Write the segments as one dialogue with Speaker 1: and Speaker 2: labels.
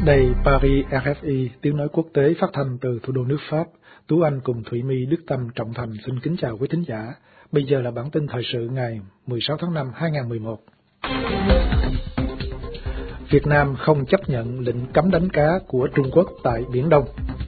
Speaker 1: Đây Paris RFI, tiếng nói quốc tế phát thanh từ thủ đô nước Pháp. Tú Anh cùng Thủy My, Đức Tâm, Trọng Thành xin kính chào quý thính giả. Bây giờ là bản tin thời sự ngày 16 tháng 5 2011. Việt Nam không chấp nhận lệnh cấm đánh cá của Trung Quốc tại Biển Đông.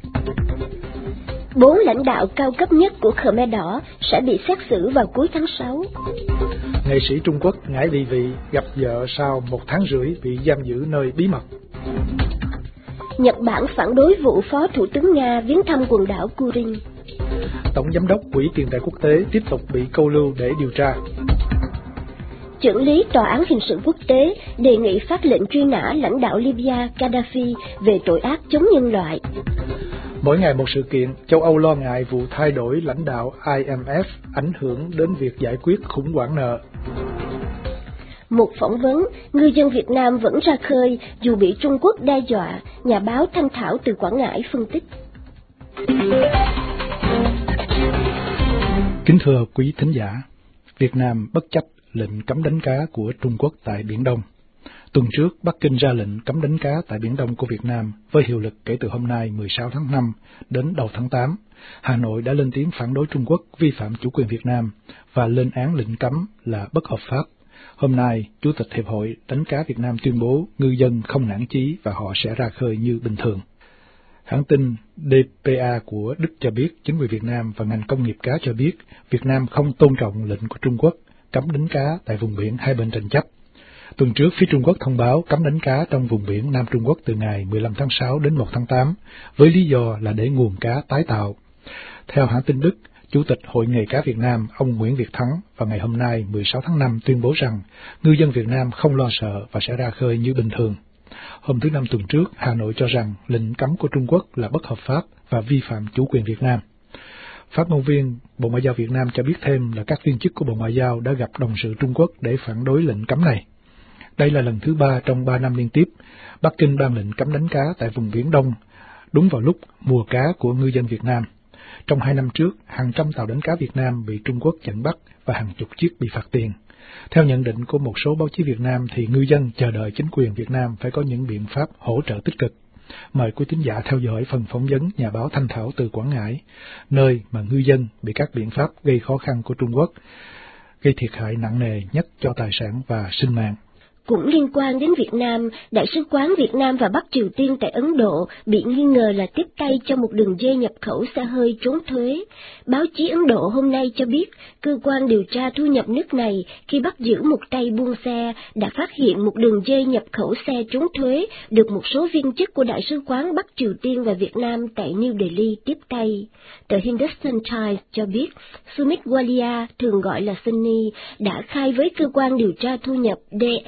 Speaker 2: 4 lãnh đạo cao cấp nhất của Khmer Đỏ sẽ bị xét xử vào cuối tháng 6.
Speaker 1: Nghệ sĩ Trung Quốc ngải ly vị gặp vợ sau 1 tháng rưỡi bị giam giữ nơi bí mật.
Speaker 2: Nhật Bản phản đối vụ Phó Thủ tướng Nga viếng thăm quần đảo Kurin.
Speaker 1: Tổng giám đốc Quỹ tiền tệ quốc tế tiếp tục bị câu lưu để điều tra.
Speaker 2: Chưởng lý Tòa án Hình sự quốc tế đề nghị phát lệnh truy nã lãnh đạo Libya Gaddafi về tội ác chống nhân loại.
Speaker 1: Mỗi ngày một sự kiện, châu Âu lo ngại vụ thay đổi lãnh đạo IMF ảnh hưởng đến việc giải quyết khủng hoảng nợ.
Speaker 2: Một phỏng vấn, ngư dân Việt Nam vẫn ra khơi dù bị Trung Quốc đe dọa, nhà báo Thanh Thảo từ Quảng Ngãi phân tích.
Speaker 1: Kính thưa quý thính giả, Việt Nam bất chấp lệnh cấm đánh cá của Trung Quốc tại Biển Đông. Tuần trước, Bắc Kinh ra lệnh cấm đánh cá tại Biển Đông của Việt Nam với hiệu lực kể từ hôm nay 16 tháng 5 đến đầu tháng 8. Hà Nội đã lên tiếng phản đối Trung Quốc vi phạm chủ quyền Việt Nam và lên án lệnh cấm là bất hợp pháp. Hôm nay, Chủ tịch Hiệp hội Đánh cá Việt Nam tuyên bố ngư dân không nản chí và họ sẽ ra khơi như bình thường. Hãng tin DPA của Đức cho biết chính quyền Việt Nam và ngành công nghiệp cá cho biết Việt Nam không tôn trọng lệnh của Trung Quốc cấm đánh cá tại vùng biển hai bên tranh chấp. Tuần trước, phía Trung Quốc thông báo cấm đánh cá trong vùng biển Nam Trung Quốc từ ngày 15 tháng 6 đến 1 tháng 8, với lý do là để nguồn cá tái tạo. Theo hãng tin Đức, Chủ tịch Hội nghề cá Việt Nam, ông Nguyễn Việt Thắng, vào ngày hôm nay 16 tháng 5 tuyên bố rằng ngư dân Việt Nam không lo sợ và sẽ ra khơi như bình thường. Hôm thứ Năm tuần trước, Hà Nội cho rằng lệnh cấm của Trung Quốc là bất hợp pháp và vi phạm chủ quyền Việt Nam. Phát ngôn viên Bộ Ngoại giao Việt Nam cho biết thêm là các viên chức của Bộ Ngoại giao đã gặp đồng sự Trung Quốc để phản đối lệnh cấm này. Đây là lần thứ 3 trong 3 năm liên tiếp, Bắc Kinh ban lệnh cấm đánh cá tại vùng Biển Đông, đúng vào lúc mùa cá của ngư dân Việt Nam. Trong 2 năm trước, hàng trăm tàu đánh cá Việt Nam bị Trung Quốc chặn bắt và hàng chục chiếc bị phạt tiền. Theo nhận định của một số báo chí Việt Nam thì ngư dân chờ đợi chính quyền Việt Nam phải có những biện pháp hỗ trợ tích cực. Mời quý thính giả theo dõi phần phỏng vấn nhà báo Thanh Thảo từ Quảng Ngãi, nơi mà ngư dân bị các biện pháp gây khó khăn của Trung Quốc, gây thiệt hại nặng nề nhất cho tài sản và sinh mạng.
Speaker 2: Cũng liên quan đến Việt Nam, Đại sứ quán Việt Nam và Bắc Triều Tiên tại Ấn Độ bị nghi ngờ là tiếp tay cho một đường dây nhập khẩu xe hơi trốn thuế. Báo chí Ấn Độ hôm nay cho biết, cơ quan điều tra thu nhập nước này khi bắt giữ một tay buôn xe đã phát hiện một đường dây nhập khẩu xe trốn thuế được một số viên chức của Đại sứ quán Bắc Triều Tiên và Việt Nam tại New Delhi tiếp tay. Tờ Hindustan Times cho biết, Sumit Walia, thường gọi là Sunny, đã khai với cơ quan điều tra thu nhập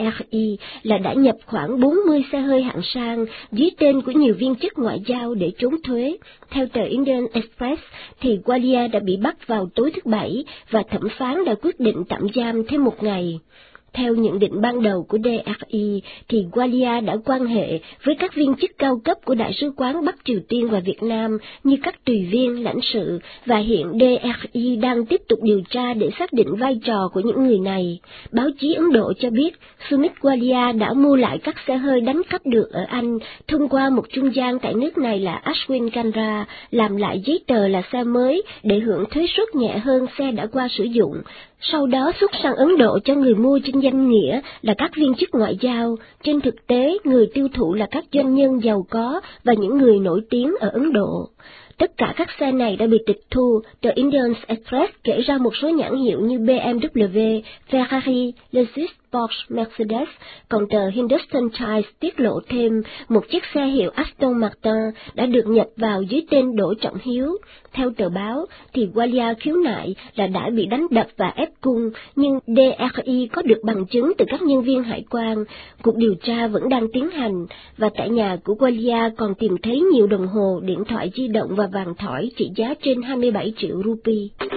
Speaker 2: DRI là đã nhập khoảng 40 xe hơi hạng sang dưới tên của nhiều viên chức ngoại giao để trốn thuế. Theo tờ Indian Express, thì Walia đã bị bắt vào tối thứ Bảy và thẩm phán đã quyết định tạm giam thêm 1 ngày. Theo nhận định ban đầu của DRI, thì Walia đã quan hệ với các viên chức cao cấp của Đại sứ quán Bắc Triều Tiên và Việt Nam như các tùy viên, lãnh sự, và hiện DRI đang tiếp tục điều tra để xác định vai trò của những người này. Báo chí Ấn Độ cho biết, Sumit Walia đã mua lại các xe hơi đánh cắp được ở Anh thông qua một trung gian tại nước này là Ashwin Kanra, làm lại giấy tờ là xe mới để hưởng thuế suất nhẹ hơn xe đã qua sử dụng. Sau đó xuất sang Ấn Độ cho người mua trên danh nghĩa là các viên chức ngoại giao. Trên thực tế, người tiêu thụ là các doanh nhân giàu có và những người nổi tiếng ở Ấn Độ. Tất cả các xe này đã bị tịch thu. Tờ Indian Express kể ra một số nhãn hiệu như BMW, Ferrari, Lexus, Porsche, Mercedes, còn tờ Hindustan Times tiết lộ thêm một chiếc xe hiệu Aston Martin đã được nhập vào dưới tên Đỗ Trọng Hiếu. Theo tờ báo, thì Walia khiếu nại là đã bị đánh đập và ép cung, nhưng DRI có được bằng chứng từ các nhân viên hải quan. Cuộc điều tra vẫn đang tiến hành, và tại nhà của Walia còn tìm thấy nhiều đồng hồ, điện thoại di động và vàng thỏi trị giá trên 27 triệu rupee.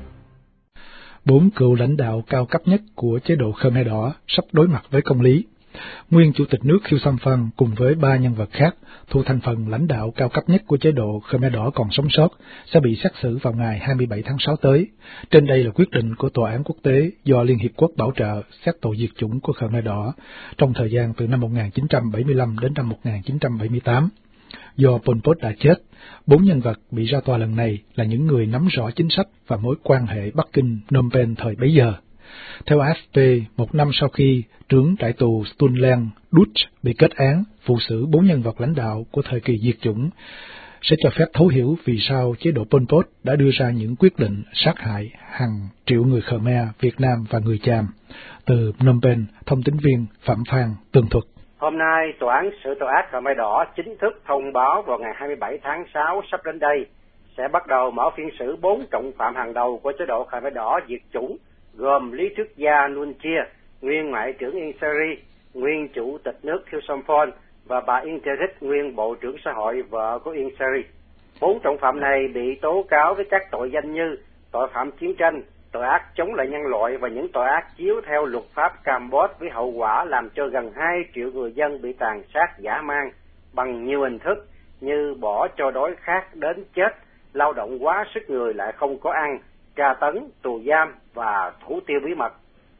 Speaker 1: 4 cựu lãnh đạo cao cấp nhất của chế độ Khmer Đỏ sắp đối mặt với công lý. Nguyên Chủ tịch nước Khieu Samphan cùng với 3 nhân vật khác thuộc thành phần lãnh đạo cao cấp nhất của chế độ Khmer Đỏ còn sống sót sẽ bị xét xử vào ngày 27 tháng 6 tới. Trên đây là quyết định của Tòa án quốc tế do Liên Hiệp Quốc bảo trợ xét tội diệt chủng của Khmer Đỏ trong thời gian từ năm 1975 đến năm 1978. Do Pol Pot đã chết, 4 nhân vật bị ra tòa lần này là những người nắm rõ chính sách và mối quan hệ Bắc Kinh-Phnom Penh thời bấy giờ. Theo AFP, một năm sau khi trưởng trại tù Stunlen Duch bị kết án, vụ xử 4 nhân vật lãnh đạo của thời kỳ diệt chủng sẽ cho phép thấu hiểu vì sao chế độ Pol Pot đã đưa ra những quyết định sát hại hàng triệu người Khmer, Việt Nam và người Chàm. Từ Phnom Penh, thông tín viên Phạm Phan tường thuật.
Speaker 3: Hôm nay, Tòa án xử tội ác Khmer Đỏ chính thức thông báo vào ngày 27 tháng 6 sắp đến đây sẽ bắt đầu mở phiên xử 4 trọng phạm hàng đầu của chế độ Khmer Đỏ diệt chủng, gồm Lý Trức Gia Nuon Chea, nguyên Ngoại trưởng Ieng Sary, nguyên Chủ tịch nước Khieu Samphan và bà Ieng Therick, nguyên Bộ trưởng Xã hội, vợ của Ieng Sary. 4 trọng phạm này bị tố cáo với các tội danh như tội phạm chiến tranh, tội ác chống lại nhân loại và những tội ác chiếu theo luật pháp Campuchia với hậu quả làm cho gần 2 triệu người dân bị tàn sát dã man bằng nhiều hình thức như bỏ cho đói khát đến chết, lao động quá sức người lại không có ăn, tra tấn, tù giam và thủ tiêu bí mật.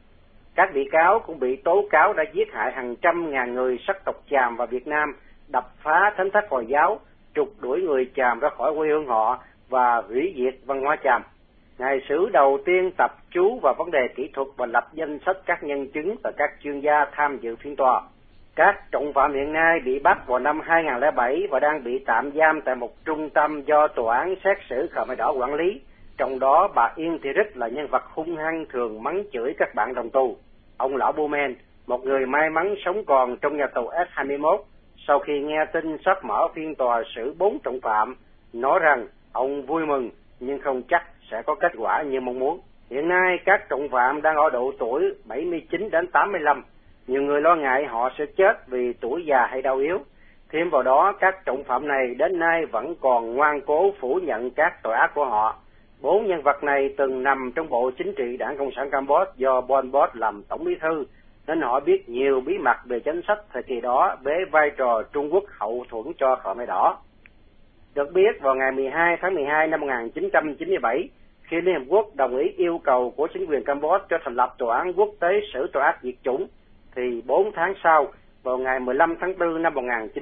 Speaker 3: Các bị cáo cũng bị tố cáo đã giết hại hàng trăm ngàn người sắc tộc Chàm và Việt Nam, đập phá thánh thất Hồi giáo, trục đuổi người Chàm ra khỏi quê hương họ và hủy diệt văn hóa Chàm. Ngày xử đầu tiên tập chú vào vấn đề kỹ thuật và lập danh sách các nhân chứng và các chuyên gia tham dự phiên tòa. Các trọng phạm hiện nay bị bắt vào năm 2007 và đang bị tạm giam tại một trung tâm do Tòa án xét xử Khmer Đỏ quản lý. Trong đó, bà Ieng Therick là nhân vật hung hăng thường mắng chửi các bạn đồng tù. Ông Lão Bumen, một người may mắn sống còn trong nhà tù S21, sau khi nghe tin sắp mở phiên tòa xử 4 trọng phạm, nói rằng ông vui mừng nhưng không chắc sẽ có kết quả như mong muốn. Hiện nay, các trọng phạm đang ở độ tuổi 79 đến 85. Nhiều người lo ngại họ sẽ chết vì tuổi già hay đau yếu. Thêm vào đó, các trọng phạm này đến nay vẫn còn ngoan cố phủ nhận các tội ác của họ. 4 nhân vật này từng nằm trong Bộ Chính trị Đảng Cộng sản Campuchia do Pol Pot làm tổng bí thư, nên họ biết nhiều bí mật về chính sách thời kỳ đó với vai trò Trung Quốc hậu thuẫn cho Khmer Đỏ. Được biết, vào ngày 12 tháng 12 năm 1997, khi Liên Hợp Quốc đồng ý yêu cầu của chính quyền Campuchia cho thành lập Tòa án quốc tế xử tội ác diệt chủng, thì 4 tháng sau, vào ngày 15 tháng 4 năm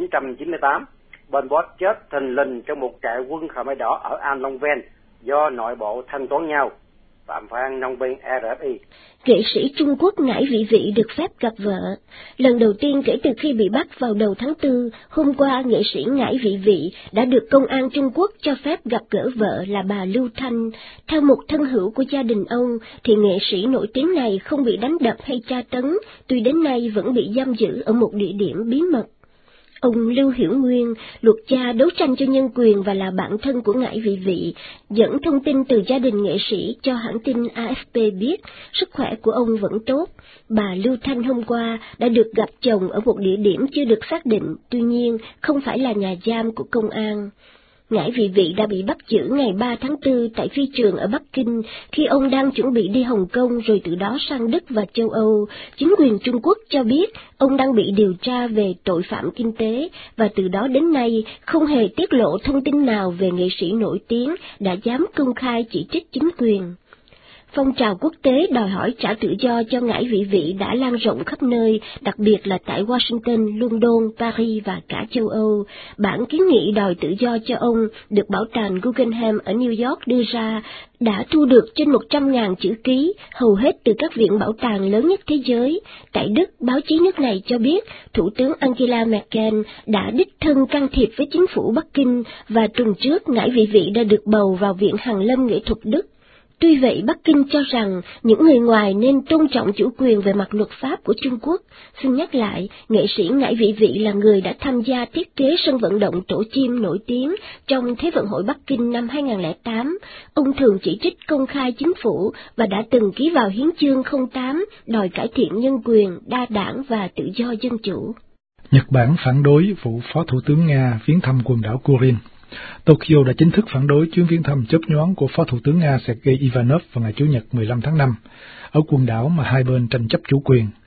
Speaker 3: 1998, Pol Pot chết thình lình trong một trại quân Khmer Đỏ ở An Long Ven do nội bộ thanh toán nhau. Phạm Phan, Nông Biên, RFI.
Speaker 2: Nghệ sĩ Trung Quốc Ngải Vị Vị được phép gặp vợ. Lần đầu tiên kể từ khi bị bắt vào đầu tháng 4, hôm qua nghệ sĩ Ngải Vị Vị đã được công an Trung Quốc cho phép gặp gỡ vợ là bà Lưu Thanh. Theo một thân hữu của gia đình ông, thì nghệ sĩ nổi tiếng này không bị đánh đập hay tra tấn, tuy đến nay vẫn bị giam giữ ở một địa điểm bí mật. Ông Lưu Hiểu Nguyên, luật gia đấu tranh cho nhân quyền và là bạn thân của Ngải Vị Vị, dẫn thông tin từ gia đình nghệ sĩ cho hãng tin AFP biết sức khỏe của ông vẫn tốt. Bà Lưu Thanh hôm qua đã được gặp chồng ở một địa điểm chưa được xác định, tuy nhiên không phải là nhà giam của công an. Ngải Vị Vị đã bị bắt giữ ngày 3 tháng 4 tại phi trường ở Bắc Kinh khi ông đang chuẩn bị đi Hồng Kông rồi từ đó sang Đức và châu Âu. Chính quyền Trung Quốc cho biết ông đang bị điều tra về tội phạm kinh tế và từ đó đến nay không hề tiết lộ thông tin nào về nghệ sĩ nổi tiếng đã dám công khai chỉ trích chính quyền. Phong trào quốc tế đòi hỏi trả tự do cho Ngải Vị Vị đã lan rộng khắp nơi, đặc biệt là tại Washington, London, Paris và cả châu Âu. Bản kiến nghị đòi tự do cho ông được bảo tàng Guggenheim ở New York đưa ra đã thu được trên 100.000 chữ ký, hầu hết từ các viện bảo tàng lớn nhất thế giới. Tại Đức, báo chí nước này cho biết Thủ tướng Angela Merkel đã đích thân can thiệp với chính phủ Bắc Kinh và tuần trước Ngải Vị Vị đã được bầu vào Viện Hàn lâm Nghệ thuật Đức. Tuy vậy, Bắc Kinh cho rằng những người ngoài nên tôn trọng chủ quyền về mặt luật pháp của Trung Quốc. Xin nhắc lại, nghệ sĩ Ngải Vị Vị là người đã tham gia thiết kế sân vận động Tổ chim nổi tiếng trong Thế vận hội Bắc Kinh năm 2008. Ông thường chỉ trích công khai chính phủ và đã từng ký vào Hiến chương 08 đòi cải thiện nhân quyền, đa đảng và tự do dân chủ.
Speaker 1: Nhật Bản phản đối vụ Phó Thủ tướng Nga viếng thăm quần đảo Kuril. Tokyo đã chính thức phản đối chuyến viếng thăm chớp nhoáng của Phó Thủ tướng Nga Sergei Ivanov vào ngày Chủ nhật 15 tháng 5, ở quần đảo mà hai bên tranh chấp chủ quyền.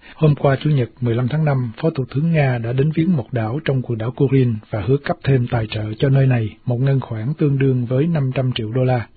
Speaker 1: Hôm qua Chủ nhật 15 tháng 5, Phó Thủ tướng Nga đã đến viếng một đảo trong quần đảo Kurin và hứa cấp thêm tài trợ cho nơi này một ngân khoản tương đương với 500 triệu đô la.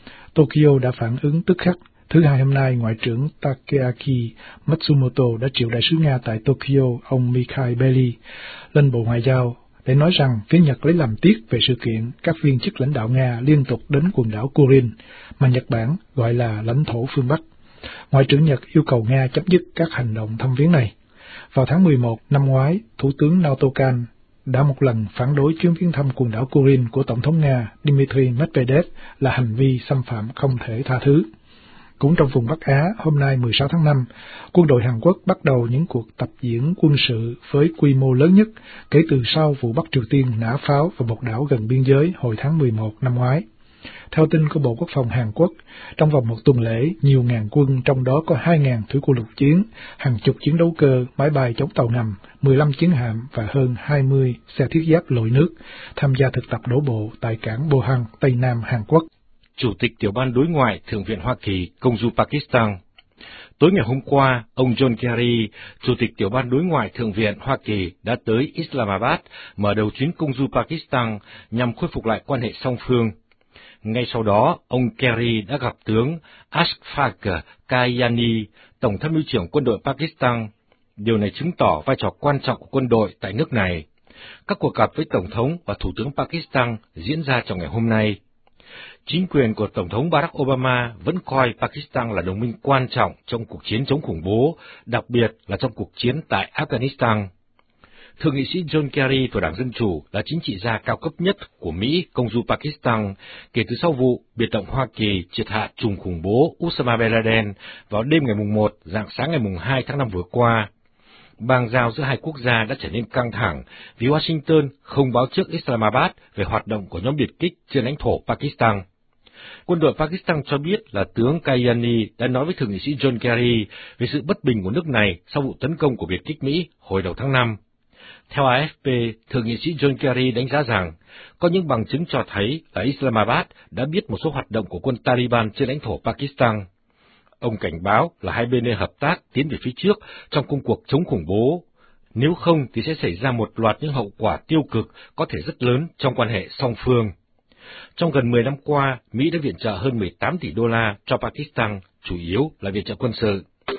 Speaker 1: Tokyo đã phản ứng tức khắc. Thứ Hai hôm nay, Ngoại trưởng Takeaki Matsumoto đã triệu đại sứ Nga tại Tokyo, ông Mikhail Bely, lên Bộ Ngoại giao để nói rằng phía Nhật lấy làm tiếc về sự kiện các viên chức lãnh đạo Nga liên tục đến quần đảo Kurin, mà Nhật Bản gọi là lãnh thổ phương Bắc. Ngoại trưởng Nhật yêu cầu Nga chấm dứt các hành động thăm viếng này. Vào tháng 11 năm ngoái, Thủ tướng Naoto Kan đã một lần phản đối chuyến viếng thăm quần đảo Kurin của Tổng thống Nga Dmitry Medvedev là hành vi xâm phạm không thể tha thứ. Cũng trong vùng Bắc Á, hôm nay 16 tháng 5, quân đội Hàn Quốc bắt đầu những cuộc tập diễn quân sự với quy mô lớn nhất kể từ sau vụ Bắc Triều Tiên nã pháo vào một đảo gần biên giới hồi tháng 11 năm ngoái. Theo tin của Bộ Quốc phòng Hàn Quốc, trong vòng một tuần lễ, nhiều ngàn quân, trong đó có 2.000 thủy quân lục chiến, hàng chục chiến đấu cơ, máy bay chống tàu ngầm, 15 chiến hạm và hơn 20 xe thiết giáp lội nước, tham gia thực tập đổ bộ tại cảng Bohang, Tây Nam Hàn Quốc.
Speaker 4: Chủ tịch Tiểu ban Đối ngoại Thượng viện Hoa Kỳ công du Pakistan. Tối ngày hôm qua, ông John Kerry, Chủ tịch Tiểu ban Đối ngoại Thượng viện Hoa Kỳ đã tới Islamabad mở đầu chuyến công du Pakistan nhằm khôi phục lại quan hệ song phương. Ngay sau đó, ông Kerry đã gặp tướng Ashfaq Kayani, Tổng tham mưu trưởng quân đội Pakistan. Điều này chứng tỏ vai trò quan trọng của quân đội tại nước này. Các cuộc gặp với Tổng thống và Thủ tướng Pakistan diễn ra trong ngày hôm nay. Chính quyền của Tổng thống Barack Obama vẫn coi Pakistan là đồng minh quan trọng trong cuộc chiến chống khủng bố, đặc biệt là trong cuộc chiến tại Afghanistan. Thượng nghị sĩ John Kerry của Đảng Dân Chủ là chính trị gia cao cấp nhất của Mỹ công du Pakistan kể từ sau vụ biệt động Hoa Kỳ triệt hạ trùm khủng bố Osama bin Laden vào đêm ngày 1, rạng sáng ngày 2 tháng 5 vừa qua. Bang giao giữa hai quốc gia đã trở nên căng thẳng vì Washington không báo trước Islamabad về hoạt động của nhóm biệt kích trên lãnh thổ Pakistan. Quân đội Pakistan cho biết là tướng Kayani đã nói với Thượng nghị sĩ John Kerry về sự bất bình của nước này sau vụ tấn công của biệt kích Mỹ hồi đầu tháng 5. Theo AFP, Thượng nghị sĩ John Kerry đánh giá rằng có những bằng chứng cho thấy là Islamabad đã biết một số hoạt động của quân Taliban trên lãnh thổ Pakistan. Ông cảnh báo là hai bên nên hợp tác tiến về phía trước trong công cuộc chống khủng bố. Nếu không thì sẽ xảy ra một loạt những hậu quả tiêu cực có thể rất lớn trong quan hệ song phương. Trong gần 10 năm qua, Mỹ đã viện trợ hơn 18 tỷ đô la cho Pakistan, chủ yếu là viện trợ quân sự.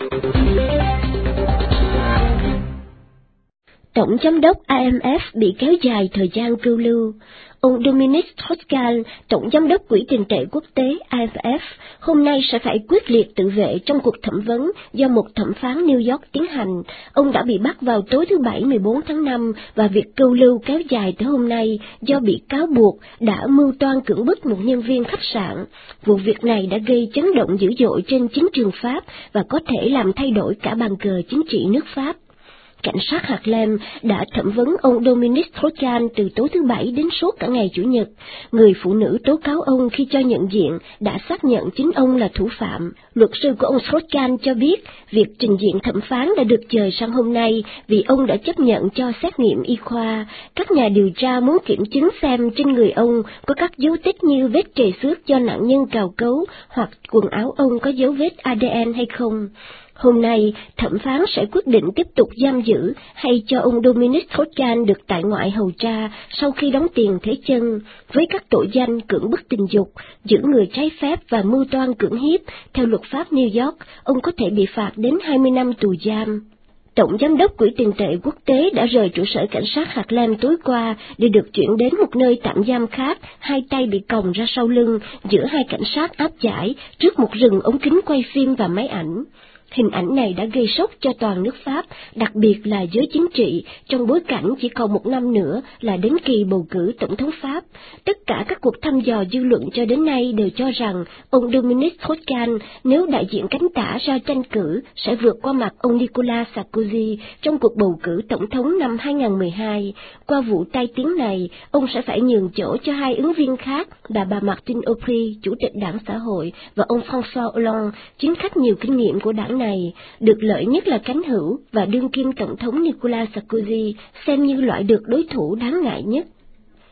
Speaker 2: Tổng giám đốc IMF bị kéo dài thời gian cưu lưu. Ông Dominic Strauss-Kahn, Tổng giám đốc Quỹ tiền tệ quốc tế IMF, hôm nay sẽ phải quyết liệt tự vệ trong cuộc thẩm vấn do một thẩm phán New York tiến hành. Ông đã bị bắt vào tối thứ Bảy 14 tháng 5 và việc cưu lưu kéo dài tới hôm nay do bị cáo buộc đã mưu toan cưỡng bức một nhân viên khách sạn. Vụ việc này đã gây chấn động dữ dội trên chính trường Pháp và có thể làm thay đổi cả bàn cờ chính trị nước Pháp. Cảnh sát Harlem đã thẩm vấn ông Dominic Strauss-Kahn từ tối thứ Bảy đến suốt cả ngày Chủ nhật. Người phụ nữ tố cáo ông khi cho nhận diện đã xác nhận chính ông là thủ phạm. Luật sư của ông Strauss-Kahn cho biết việc trình diện thẩm phán đã được dời sang hôm nay vì ông đã chấp nhận cho xét nghiệm y khoa. Các nhà điều tra muốn kiểm chứng xem trên người ông có các dấu tích như vết trầy xước do nạn nhân cào cấu hoặc quần áo ông có dấu vết ADN hay không. Hôm nay, thẩm phán sẽ quyết định tiếp tục giam giữ hay cho ông Dominic Strauss-Kahn được tại ngoại hầu tra sau khi đóng tiền thế chân, với các tội danh cưỡng bức tình dục, giữ người trái phép và mưu toan cưỡng hiếp. Theo luật pháp New York, ông có thể bị phạt đến 20 năm tù giam. Tổng giám đốc Quỹ tiền tệ quốc tế đã rời trụ sở cảnh sát Harlem tối qua để được chuyển đến một nơi tạm giam khác, hai tay bị còng ra sau lưng giữa hai cảnh sát áp giải trước một rừng ống kính quay phim và máy ảnh. Hình ảnh này đã gây sốc cho toàn nước Pháp, đặc biệt là giới chính trị, trong bối cảnh chỉ còn một năm nữa là đến kỳ bầu cử tổng thống Pháp. Tất cả các cuộc thăm dò dư luận cho đến nay đều cho rằng ông Dominic Strauss-Kahn, nếu đại diện cánh tả ra tranh cử, sẽ vượt qua mặt ông Nicolas Sarkozy trong cuộc bầu cử tổng thống năm 2012. Qua vụ tai tiếng này, ông sẽ phải nhường chỗ cho hai ứng viên khác là bà Martine Aubry, Chủ tịch Đảng Xã hội, và ông François Hollande, chính khách nhiều kinh nghiệm của đảng này. Được lợi nhất là cánh hữu và đương kim tổng thống Nicolas Sarkozy xem như loại được đối thủ đáng ngại nhất.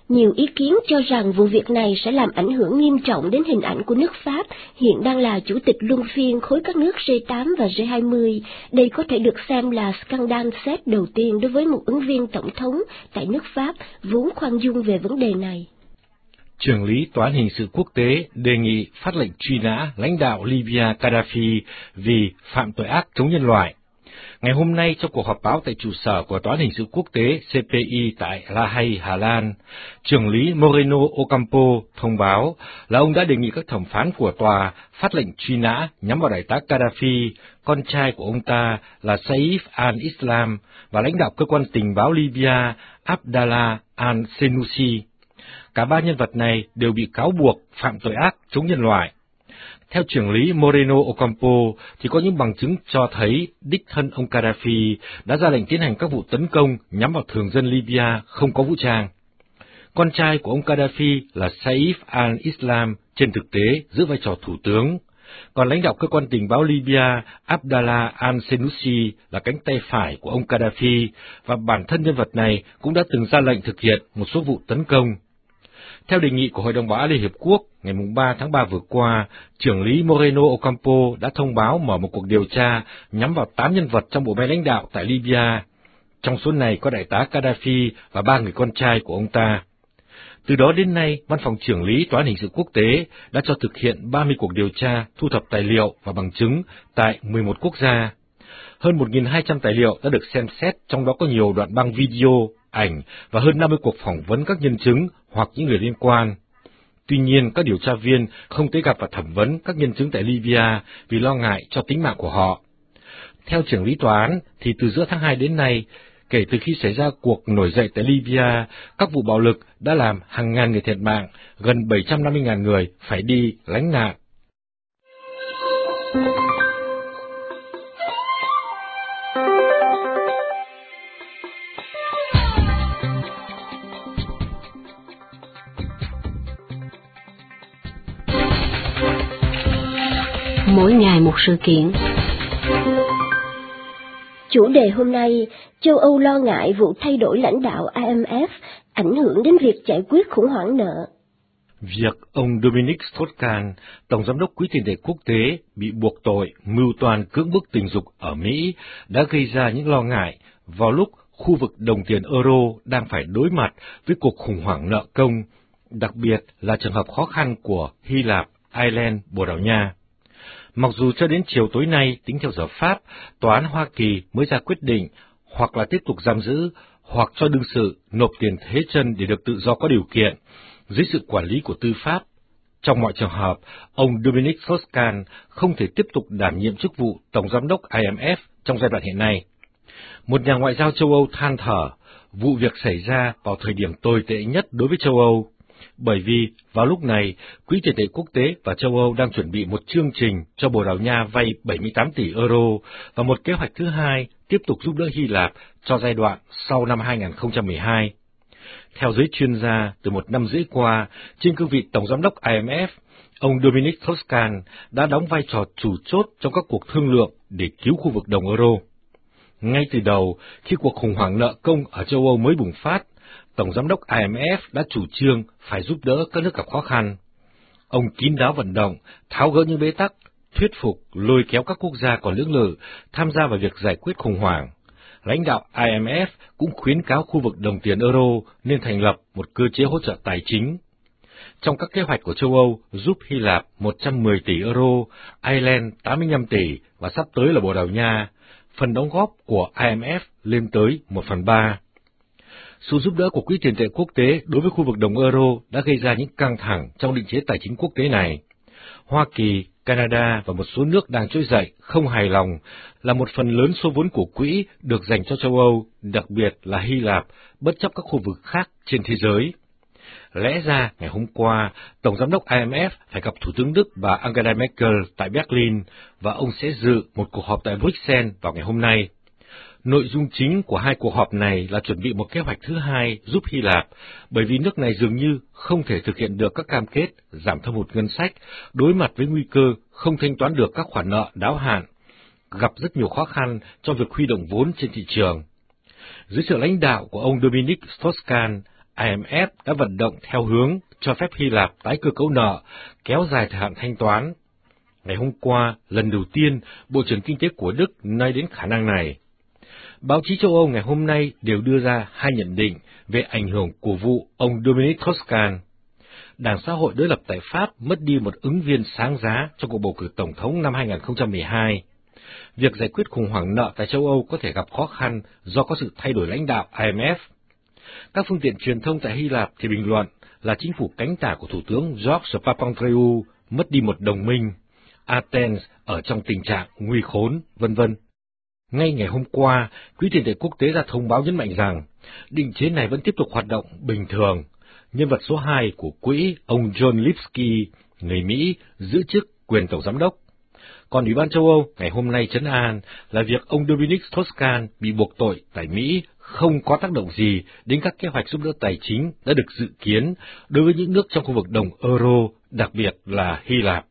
Speaker 2: Nhiều ý kiến cho rằng vụ việc này sẽ làm ảnh hưởng nghiêm trọng đến hình ảnh của nước Pháp, hiện đang là chủ tịch luân phiên khối các nước G8 và G20. Đây có thể được xem là scandal xét đầu tiên đối với một ứng viên tổng thống tại nước Pháp, vốn khoan dung về vấn đề này.
Speaker 4: Trưởng lý Tòa án Hình sự Quốc tế đề nghị phát lệnh truy nã lãnh đạo Libya Gaddafi vì phạm tội ác chống nhân loại. Ngày hôm nay, trong cuộc họp báo tại trụ sở của Tòa án Hình sự Quốc tế CPI tại La Haye, Hà Lan, trưởng lý Moreno Ocampo thông báo là ông đã đề nghị các thẩm phán của tòa phát lệnh truy nã nhắm vào đại tá Gaddafi, con trai của ông ta là Saif al-Islam và lãnh đạo cơ quan tình báo Libya Abdallah al-Senussi. Cả ba nhân vật này đều bị cáo buộc phạm tội ác chống nhân loại. Theo trưởng lý Moreno Ocampo, thì có những bằng chứng cho thấy đích thân ông Gaddafi đã ra lệnh tiến hành các vụ tấn công nhắm vào thường dân Libya không có vũ trang. Con trai của ông Gaddafi là Saif al-Islam trên thực tế giữ vai trò thủ tướng, còn lãnh đạo cơ quan tình báo Libya Abdallah al-Senussi là cánh tay phải của ông Gaddafi, và bản thân nhân vật này cũng đã từng ra lệnh thực hiện một số vụ tấn công. Theo đề nghị của Hội đồng Bảo an Liên Hiệp Quốc, ngày 3 tháng 3 vừa qua, trưởng lý Moreno Ocampo đã thông báo mở một cuộc điều tra nhắm vào 8 nhân vật trong bộ máy lãnh đạo tại Libya. Trong số này có đại tá Gaddafi và 3 người con trai của ông ta. Từ đó đến nay, Văn phòng trưởng lý Tòa án Hình sự Quốc tế đã cho thực hiện 30 cuộc điều tra, thu thập tài liệu và bằng chứng tại 11 quốc gia. Hơn 1.200 tài liệu đã được xem xét, trong đó có nhiều đoạn băng video, ảnh và hơn 50 cuộc phỏng vấn các nhân chứng hoặc những người liên quan. Tuy nhiên, các điều tra viên không tới gặp và thẩm vấn các nhân chứng tại Libya vì lo ngại cho tính mạng của họ. Theo trưởng lý tòa án, thì từ giữa tháng 2 đến nay, kể từ khi xảy ra cuộc nổi dậy tại Libya, các vụ bạo lực đã làm hàng ngàn người thiệt mạng, gần 750.000 người phải đi lánh nạn.
Speaker 2: Mỗi ngày một sự kiện. Chủ đề hôm nay, châu Âu lo ngại vụ thay đổi lãnh đạo IMF ảnh hưởng đến việc giải quyết khủng hoảng nợ.
Speaker 4: Việc ông Dominic Strauss-Kahn, Tổng giám đốc Quỹ tiền tệ quốc tế, bị buộc tội mưu toan cưỡng bức tình dục ở Mỹ đã gây ra những lo ngại vào lúc khu vực đồng tiền euro đang phải đối mặt với cuộc khủng hoảng nợ công, đặc biệt là trường hợp khó khăn của Hy Lạp, Ireland, Bồ Đào Nha. Mặc dù cho đến chiều tối nay, tính theo giờ Pháp, Tòa án Hoa Kỳ mới ra quyết định hoặc là tiếp tục giam giữ hoặc cho đương sự nộp tiền thế chân để được tự do có điều kiện, dưới sự quản lý của tư pháp. Trong mọi trường hợp, ông Dominic Strauss-Kahn không thể tiếp tục đảm nhiệm chức vụ Tổng giám đốc IMF trong giai đoạn hiện nay. Một nhà ngoại giao châu Âu than thở, vụ việc xảy ra vào thời điểm tồi tệ nhất đối với châu Âu, bởi vì vào lúc này, Quỹ tiền tệ quốc tế và châu Âu đang chuẩn bị một chương trình cho Bồ Đào Nha vay 78 tỷ euro và một kế hoạch thứ hai tiếp tục giúp đỡ Hy Lạp cho giai đoạn sau năm 2012. Theo giới chuyên gia, từ một năm rưỡi qua, trên cương vị Tổng giám đốc IMF, ông Dominic Strauss-Kahn đã đóng vai trò chủ chốt trong các cuộc thương lượng để cứu khu vực đồng euro. Ngay từ đầu, khi cuộc khủng hoảng nợ công ở châu Âu mới bùng phát, Tổng giám đốc IMF đã chủ trương phải giúp đỡ các nước gặp khó khăn. Ông kín đáo vận động, tháo gỡ những bế tắc, thuyết phục, lôi kéo các quốc gia còn lưỡng lự tham gia vào việc giải quyết khủng hoảng. Lãnh đạo IMF cũng khuyến cáo khu vực đồng tiền euro nên thành lập một cơ chế hỗ trợ tài chính. Trong các kế hoạch của châu Âu giúp Hy Lạp 110 tỷ euro, Ireland 85 tỷ và sắp tới là Bồ Đào Nha, phần đóng góp của IMF lên tới 1/3. Sự giúp đỡ của Quỹ tiền tệ quốc tế đối với khu vực đồng euro đã gây ra những căng thẳng trong định chế tài chính quốc tế này. Hoa Kỳ, Canada và một số nước đang trỗi dậy không hài lòng là một phần lớn số vốn của quỹ được dành cho châu Âu, đặc biệt là Hy Lạp, bất chấp các khu vực khác trên thế giới. Lẽ ra, ngày hôm qua, Tổng giám đốc IMF phải gặp Thủ tướng Đức bà Angela Merkel tại Berlin và ông sẽ dự một cuộc họp tại Bruxelles vào ngày hôm nay. Nội dung chính của hai cuộc họp này là chuẩn bị một kế hoạch thứ hai giúp Hy Lạp, bởi vì nước này dường như không thể thực hiện được các cam kết giảm thâm hụt ngân sách, đối mặt với nguy cơ không thanh toán được các khoản nợ đáo hạn, gặp rất nhiều khó khăn trong việc huy động vốn trên thị trường. Dưới sự lãnh đạo của ông Dominic Strauss-Kahn, IMF đã vận động theo hướng cho phép Hy Lạp tái cơ cấu nợ, kéo dài thời hạn thanh toán. Ngày hôm qua, lần đầu tiên, Bộ trưởng Kinh tế của Đức nói đến khả năng này. Báo chí châu Âu ngày hôm nay đều đưa ra hai nhận định về ảnh hưởng của vụ ông Dominique Strauss-Kahn. Đảng Xã hội đối lập tại Pháp mất đi một ứng viên sáng giá trong cuộc bầu cử tổng thống năm 2012. Việc giải quyết khủng hoảng nợ tại châu Âu có thể gặp khó khăn do có sự thay đổi lãnh đạo IMF. Các phương tiện truyền thông tại Hy Lạp thì bình luận là chính phủ cánh tả của Thủ tướng George Papandreou mất đi một đồng minh, Athens ở trong tình trạng nguy khốn, vân vân. Ngay ngày hôm qua, Quỹ tiền tệ quốc tế ra thông báo nhấn mạnh rằng định chế này vẫn tiếp tục hoạt động bình thường. Nhân vật số 2 của quỹ, ông John Lipsky, người Mỹ, giữ chức quyền tổng giám đốc. Còn Ủy ban châu Âu ngày hôm nay trấn an là việc ông Dominique Strauss-Kahn bị buộc tội tại Mỹ không có tác động gì đến các kế hoạch giúp đỡ tài chính đã được dự kiến đối với những nước trong khu vực đồng euro, đặc biệt là Hy Lạp.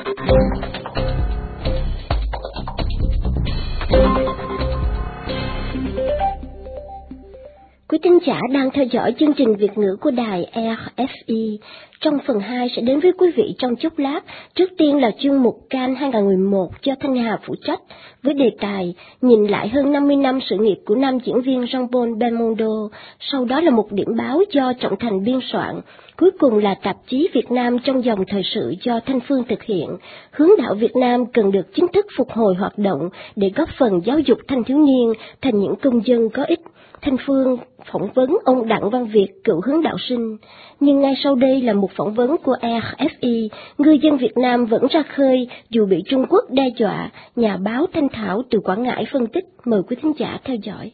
Speaker 2: Quý thính giả đang theo dõi chương trình Việt ngữ của đài RFI. Trong phần 2 sẽ đến với quý vị trong chốc lát. Trước tiên là chuyên mục Cannes 2011 do Thanh Hà phụ trách, với đề tài nhìn lại hơn 50 năm sự nghiệp của nam diễn viên Jean-Paul Belmondo. Sau đó là một điểm báo do Trọng Thành biên soạn. Cuối cùng là tạp chí Việt Nam trong dòng thời sự do Thanh Phương thực hiện. Hướng đạo Việt Nam cần được chính thức phục hồi hoạt động để góp phần giáo dục thanh thiếu niên thành những công dân có ích. Thanh Phương phỏng vấn ông Đặng Văn Việt, cựu hướng đạo sinh. Nhưng ngay sau đây là một phỏng vấn của RFI, ngư dân Việt Nam vẫn ra khơi dù bị Trung Quốc đe dọa, nhà báo Thanh Thảo từ Quảng Ngãi phân tích. Mời quý thính giả theo dõi.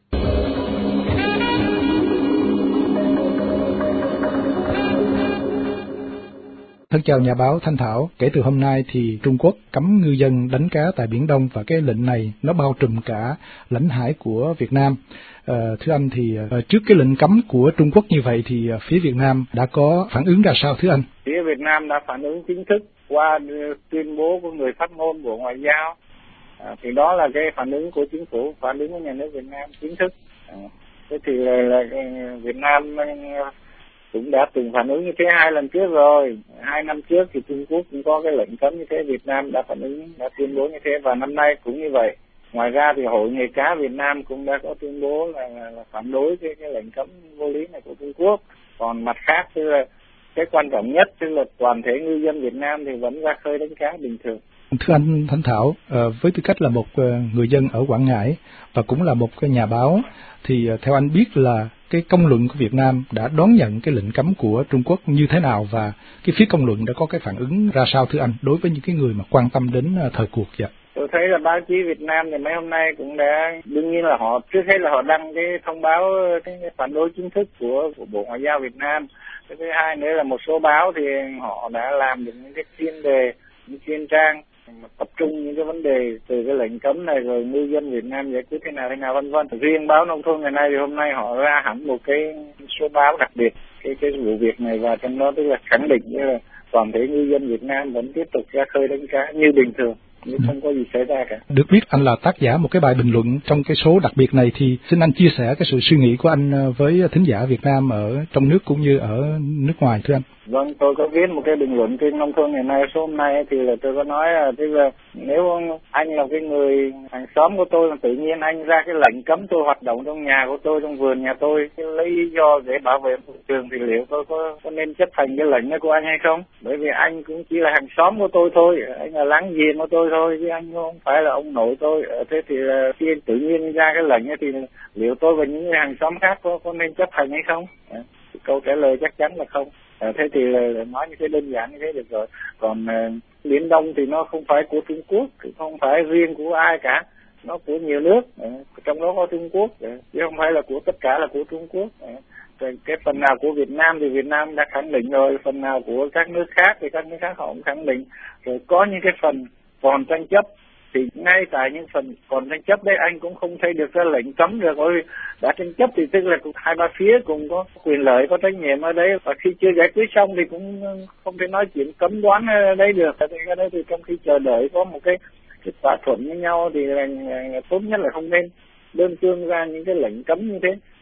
Speaker 1: Thân chào nhà báo Thanh Thảo. Kể từ hôm nay thì Trung Quốc cấm ngư dân đánh cá tại Biển Đông, và cái lệnh này nó bao trùm cả lãnh hải của Việt Nam. Thưa anh, thì trước cái lệnh cấm của Trung Quốc như vậy thì phía Việt Nam đã có phản ứng ra sao thưa anh?
Speaker 5: Phía Việt Nam đã phản ứng chính thức qua tuyên bố của người phát ngôn Bộ Ngoại giao. Thì đó là cái phản ứng của chính phủ, phản ứng của nhà nước Việt Nam chính thức. Thế thì là Việt Nam cũng đã từng phản ứng như thế 2 lần trước rồi. 2 năm trước thì Trung Quốc cũng có cái lệnh cấm như thế, Việt Nam đã phản ứng, đã tuyên bố như thế, và năm nay cũng như vậy. Ngoài ra thì Hội Nghề cá Việt Nam cũng đã có tuyên bố là phản đối cái lệnh cấm vô lý này của Trung Quốc. Còn mặt khác tức là cái quan trọng nhất tức là toàn thể ngư dân Việt Nam thì vẫn ra khơi đánh cá bình thường.
Speaker 1: Thưa anh Thanh Thảo, với tư cách là một người dân ở Quảng Ngãi và cũng là một cái nhà báo, thì theo anh biết là cái công luận của Việt Nam đã đón nhận cái lệnh cấm của Trung Quốc như thế nào, và cái phía công luận đã có cái phản ứng ra sao thưa anh, đối với những cái người mà quan tâm đến thời cuộc vậy?
Speaker 5: Tôi thấy là báo chí Việt Nam thì mấy hôm nay cũng đã, đương nhiên là họ trước hết là họ đăng cái thông báo cái phản đối chính thức của Bộ Ngoại giao Việt Nam. Cái thứ hai nữa là một số báo thì họ đã làm được những cái chuyên đề, những chuyên trang tập trung những cái vấn đề từ cái lệnh cấm này, rồi ngư dân Việt Nam giải quyết thế nào vân vân. Riêng báo Nông thôn ngày nay thì hôm nay họ ra hẳn một cái số báo đặc biệt cái vụ việc này, và trong đó tức là khẳng định như là toàn thể ngư dân Việt Nam vẫn tiếp tục ra khơi đánh cá như bình thường, nhưng không có gì xảy ra cả.
Speaker 1: Được biết anh là tác giả một cái bài bình luận trong cái số đặc biệt này, thì xin anh chia sẻ cái sự suy nghĩ của anh với thính giả Việt Nam ở trong nước cũng như ở nước ngoài thưa anh.
Speaker 5: Vâng, tôi có viết một cái bình luận trên Nông thôn ngày nay số hôm nay, thì là tôi có nói là tức là nếu anh là cái người hàng xóm của tôi, mà tự nhiên anh ra cái lệnh cấm tôi hoạt động trong nhà của tôi, trong vườn nhà tôi, lấy lý do để bảo vệ môi trường, thì liệu tôi có nên chấp hành cái lệnh đó của anh hay không? Bởi vì anh cũng chỉ là hàng xóm của tôi thôi, anh là láng giềng của tôi thôi, chứ anh không phải là ông nội tôi. Thế thì là khi tự nhiên ra cái lệnh ấy, thì liệu tôi và những người hàng xóm khác có nên chấp hành hay không? Câu trả lời chắc chắn là không. Thế thì là nói như thế, đơn giản như thế được rồi. Còn Biển Đông thì nó không phải của Trung Quốc, không phải riêng của ai cả, nó của nhiều nước, trong đó có Trung Quốc, chứ không phải là của tất cả là của Trung Quốc. Cái phần nào của Việt Nam thì Việt Nam đã khẳng định rồi, phần nào của các nước khác thì các nước khác họ cũng khẳng định rồi. Có những cái phần còn tranh chấp thì ngay tại những phần còn tranh chấp đấy anh cũng không thể được ra lệnh cấm được, bởi vì đã tranh chấp thì tức là hai ba phía cùng có quyền lợi, có trách nhiệm ở đấy, và khi chưa giải quyết xong thì cũng không thể nói chuyện cấm đoán ở đây được. Thì cái đấy thì trong khi chờ đợi có một cái thỏa thuận với nhau thì là tốt nhất là không nên đơn phương ra những cái lệnh cấm như thế.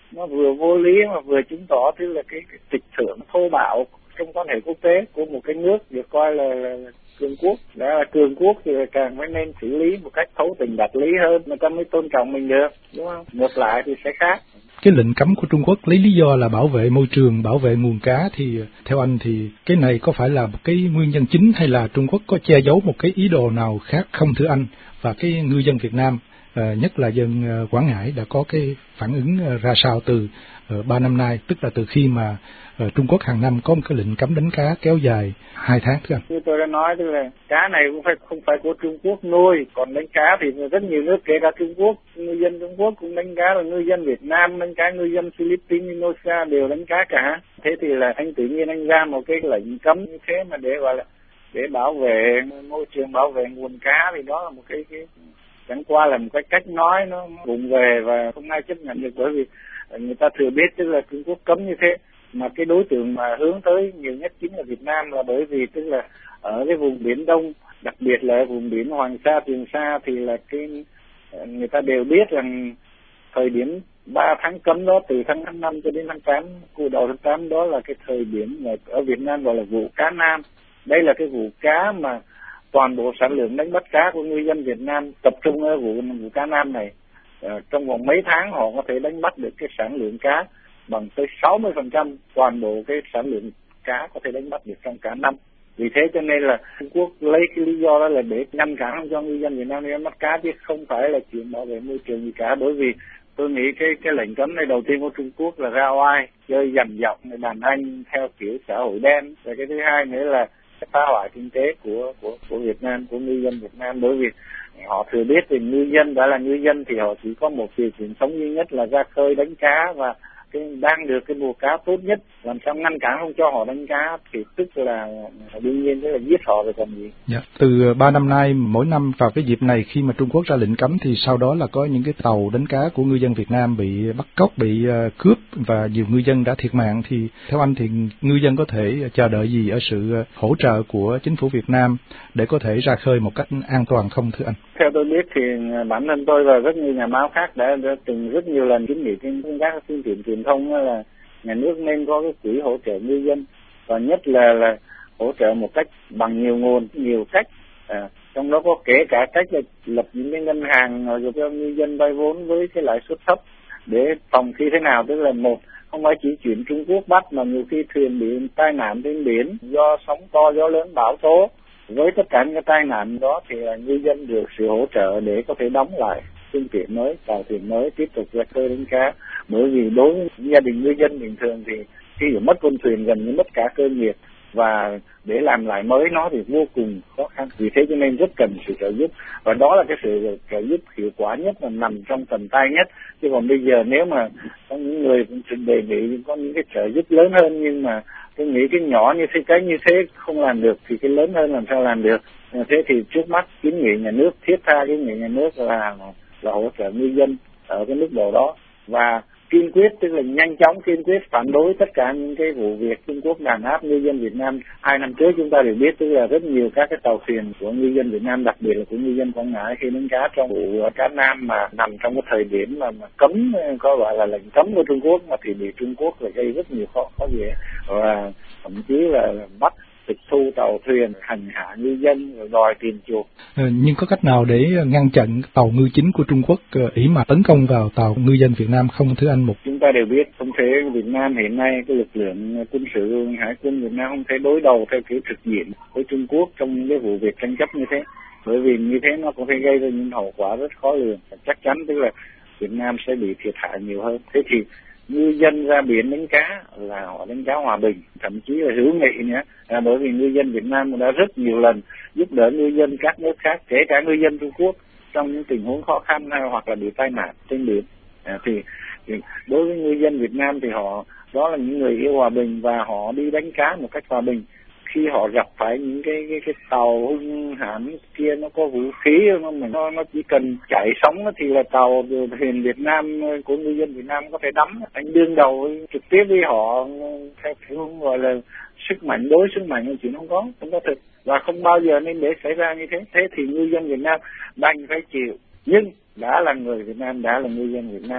Speaker 5: nó vừa vô lý mà vừa chứng tỏ tức là cái trịch thượng thô bạo trong quan hệ quốc tế của một cái nước được coi là cường quốc. Đã là cường quốc thì càng phải nên xử lý một cách thấu tình đạt lý hơn, người ta mới tôn trọng mình được, đúng không? Ngược lại thì sẽ khác.
Speaker 1: Cái lệnh cấm của Trung Quốc lấy lý do là bảo vệ môi trường, bảo vệ nguồn cá, thì theo anh thì cái này có phải là một cái nguyên nhân chính, hay là Trung Quốc có che giấu một cái ý đồ nào khác không thưa anh? Và cái ngư dân Việt Nam, nhất là dân Quảng Ngãi, đã có cái phản ứng ra sao từ 3 năm nay, tức là từ khi mà Trung Quốc hàng năm có một cái lệnh cấm đánh cá kéo dài 2 tháng thưa anh?
Speaker 5: Như tôi đã nói, tức là cá này cũng không phải của Trung Quốc nuôi, còn đánh cá thì rất nhiều nước, kể cả Trung Quốc, ngư dân Trung Quốc cũng đánh cá, là ngư dân Việt Nam đánh cá, ngư dân Philippines, Indonesia đều đánh cá cả. Thế thì là anh tự nhiên anh ra một cái lệnh cấm như thế mà để gọi là để bảo vệ môi trường, bảo vệ nguồn cá, thì đó là một cái chẳng qua là một cái cách nói nó vụng về và không ai chấp nhận được, bởi vì người ta thừa biết tức là Trung Quốc cấm như thế mà cái đối tượng mà hướng tới nhiều nhất chính là Việt Nam, là bởi vì tức là ở cái vùng Biển Đông, đặc biệt là vùng biển Hoàng Sa, Trường Sa thì là cái người ta đều biết rằng thời điểm 3 tháng cấm đó, từ tháng 5 cho đến tháng 8, cuối đầu tháng 8 đó là cái thời điểm mà ở Việt Nam gọi là vụ cá Nam. Đây là cái vụ cá mà toàn bộ sản lượng đánh bắt cá của ngư dân Việt Nam tập trung ở vụ cá Nam này. Trong vòng mấy tháng họ có thể đánh bắt được cái sản lượng cá bằng tới 60% toàn bộ cái sản lượng cá có thể đánh bắt được trong cả năm. Vì thế cho nên là Trung Quốc lấy cái lý do đó là để ngăn cản không cho ngư dân Việt Nam đi đánh bắt cá, chứ không phải là chuyện bảo vệ môi trường gì cả. Bởi vì tôi nghĩ cái lệnh cấm này đầu tiên của Trung Quốc là ra oai, chơi dằn dọc đàn anh theo kiểu xã hội đen. Và cái thứ hai nữa là phá hoại kinh tế của Việt Nam, của ngư dân Việt Nam, bởi vì họ thừa biết thì ngư dân đã là ngư dân thì họ chỉ có một điều kiện sống duy nhất là ra khơi đánh cá, và đang được cái mùa cá tốt nhất, làm sao ngăn cản không cho họ đánh cá thì tức là đương nhiên thế là giết họ rồi còn gì.
Speaker 1: Dạ. Từ 3 năm nay, mỗi năm vào cái dịp này khi mà Trung Quốc ra lệnh cấm thì sau đó là có những cái tàu đánh cá của ngư dân Việt Nam bị bắt cóc, bị cướp và nhiều ngư dân đã thiệt mạng. Thì theo anh thì ngư dân có thể chờ đợi gì ở sự hỗ trợ của chính phủ Việt Nam để có thể ra khơi một cách an toàn không thưa anh?
Speaker 5: Theo tôi biết thì bản thân tôi và rất nhiều nhà báo khác đã từng rất nhiều lần kiến nghị trên các phương tiện truyền thông là nhà nước nên có cái quỹ hỗ trợ ngư dân, và nhất là hỗ trợ một cách bằng nhiều nguồn, nhiều cách. Trong đó có kể cả cách là lập những cái ngân hàng rồi cho ngư dân vay vốn với cái lãi suất thấp, để phòng khi thế nào, tức là một, không phải chỉ chuyện Trung Quốc bắt mà nhiều khi thuyền bị tai nạn trên biển do sóng to gió lớn bão tố. Với tất cả những cái tai nạn đó thì là ngư dân được sự hỗ trợ để có thể đóng lại phương tiện mới, tàu thuyền mới, tiếp tục ra khơi đánh cá. Bởi vì đối với gia đình ngư dân bình thường thì khi mất con thuyền gần như mất cả cơ nghiệp, và để làm lại mới nó thì vô cùng khó khăn. Vì thế cho nên rất cần sự trợ giúp, và đó là cái sự trợ giúp hiệu quả nhất và nằm trong tầm tay nhất. Chứ còn bây giờ nếu mà có những người đề nghị có những cái trợ giúp lớn hơn, nhưng mà tôi nghĩ cái nhỏ như thế không làm được thì cái lớn hơn làm sao làm được. Thế thì trước mắt kiến nghị nhà nước, thiết tha kiến nghị nhà nước là hỗ trợ ngư dân ở cái mức độ đó, và kiên quyết, tức là nhanh chóng kiên quyết phản đối tất cả những cái vụ việc Trung Quốc đàn áp ngư dân Việt Nam. 2 năm trước chúng ta đều biết, tức là rất nhiều các cái tàu thuyền của ngư dân Việt Nam, đặc biệt là của ngư dân Quảng Ngãi, khi đánh cá trong vụ cá Nam mà nằm trong cái thời điểm mà cấm, có gọi là lệnh cấm của Trung Quốc, mà thì bị Trung Quốc là gây rất nhiều khó dễ, và thậm chí là bắt tịch thu tàu thuyền, hành hạ ngư dân, đòi tiền chuộc.
Speaker 1: Nhưng có cách nào để ngăn chặn tàu ngư chính của Trung Quốc ỷ mà tấn công vào tàu ngư dân Việt Nam không thưa anh?
Speaker 5: Chúng ta đều biết không thể, Việt Nam hiện nay cái lực lượng quân sự hải quân Việt Nam không thể đối đầu theo kiểu trực diện với Trung Quốc trong những cái vụ việc tranh chấp như thế, bởi vì như thế nó có thể gây ra những hậu quả rất khó lường. Chắc chắn tức là Việt Nam sẽ bị thiệt hại nhiều hơn. Thế thì ngư dân ra biển đánh cá là họ đánh cá hòa bình, thậm chí là hữu nghị nữa, bởi vì ngư dân Việt Nam đã rất nhiều lần giúp đỡ ngư dân các nước khác, kể cả ngư dân Trung Quốc trong những tình huống khó khăn hay hoặc là bị tai nạn trên biển. Thì đối với ngư dân Việt Nam thì họ đó là những người yêu hòa bình, và họ đi đánh cá một cách hòa bình. Khi họ gặp phải những cái tàu hung hãn kia, nó có vũ khí, nó chỉ cần chạy sóng thì là tàu thuyền Việt Nam của ngư dân Việt Nam có thể đắm. Anh đương đầu trực tiếp với họ theo kiểu gọi là sức mạnh đối sức mạnh là chuyện không có thực, và không bao giờ nên để xảy ra như thế. Thế thì ngư dân Việt Nam đành phải chịu, nhưng đã là người Việt Nam, đã là ngư dân Việt Nam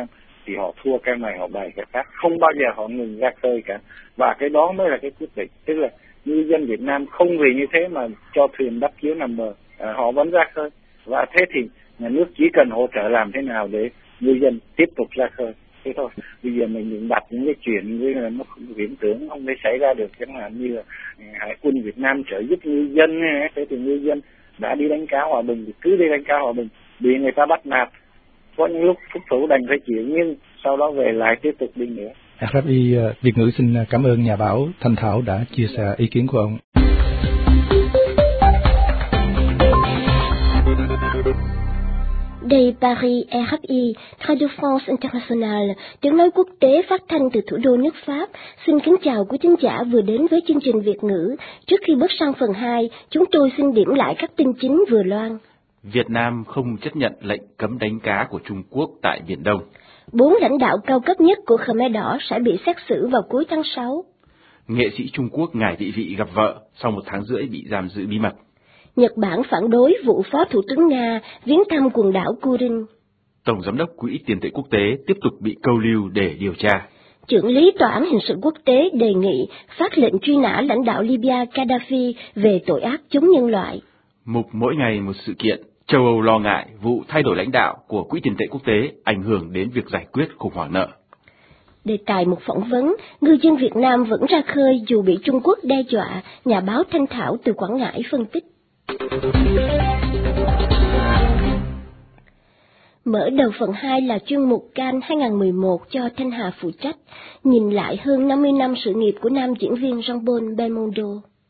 Speaker 5: thì họ thua cái này, họ bày cái khác, không bao giờ họ ngừng ra khơi cả. Và cái đó mới là cái quyết định, tức là ngư dân Việt Nam không vì như thế mà cho thuyền đắp chiếu nằm bờ, họ vẫn ra khơi. Và thế thì nhà nước chỉ cần hỗ trợ làm thế nào để ngư dân tiếp tục ra khơi, thế thôi. Bây giờ mình đặt những cái chuyện như là nó viễn tưởng không thể xảy ra được, chẳng hạn như là Hải quân Việt Nam trợ giúp ngư dân, thế thì ngư dân đã đi đánh cá hòa bình thì cứ đi đánh cá hòa bình, bị người ta bắt nạt, có những lúc thúc thủ đành phải chịu, nhưng sau đó về lại tiếp tục đi nữa.
Speaker 1: RFI Việt ngữ xin cảm ơn nhà báo Thanh Thảo đã chia sẻ ý kiến của ông.
Speaker 2: Đây Paris, RFI, Radio France International, tiếng nói quốc tế phát thanh từ thủ đô nước Pháp. Xin kính chào quý thính giả vừa đến với chương trình Việt ngữ. Trước khi bước sang phần 2, chúng tôi xin điểm lại các tin chính vừa loan.
Speaker 6: Việt Nam không chấp nhận lệnh cấm đánh cá của Trung Quốc tại Biển Đông.
Speaker 2: 4 lãnh đạo cao cấp nhất của Khmer Đỏ sẽ bị xét xử vào cuối tháng 6.
Speaker 6: Nghệ sĩ Trung Quốc Ngải Thị Vị gặp vợ sau 1 tháng rưỡi bị giam giữ bí mật.
Speaker 2: Nhật Bản phản đối vụ Phó Thủ tướng Nga viếng thăm quần đảo Kurin.
Speaker 6: Tổng Giám đốc Quỹ Tiền tệ Quốc tế tiếp tục bị câu lưu để điều tra.
Speaker 2: Chưởng lý Tòa án Hình sự Quốc tế đề nghị phát lệnh truy nã lãnh đạo Libya Gaddafi về tội ác chống nhân loại.
Speaker 6: Mục mỗi ngày một sự kiện, châu Âu lo ngại vụ thay đổi lãnh đạo của Quỹ Tiền tệ Quốc tế ảnh hưởng đến việc giải quyết khủng hoảng nợ.
Speaker 2: Đề tài một phỏng vấn, ngư dân Việt Nam vẫn ra khơi dù bị Trung Quốc đe dọa, nhà báo Thanh Thảo từ Quảng Ngãi phân tích. Mở đầu phần 2 là chuyên mục Cannes 2011 do Thanh Hà phụ trách, nhìn lại hơn 50 năm sự nghiệp của nam diễn viên Jean-Paul Belmondo.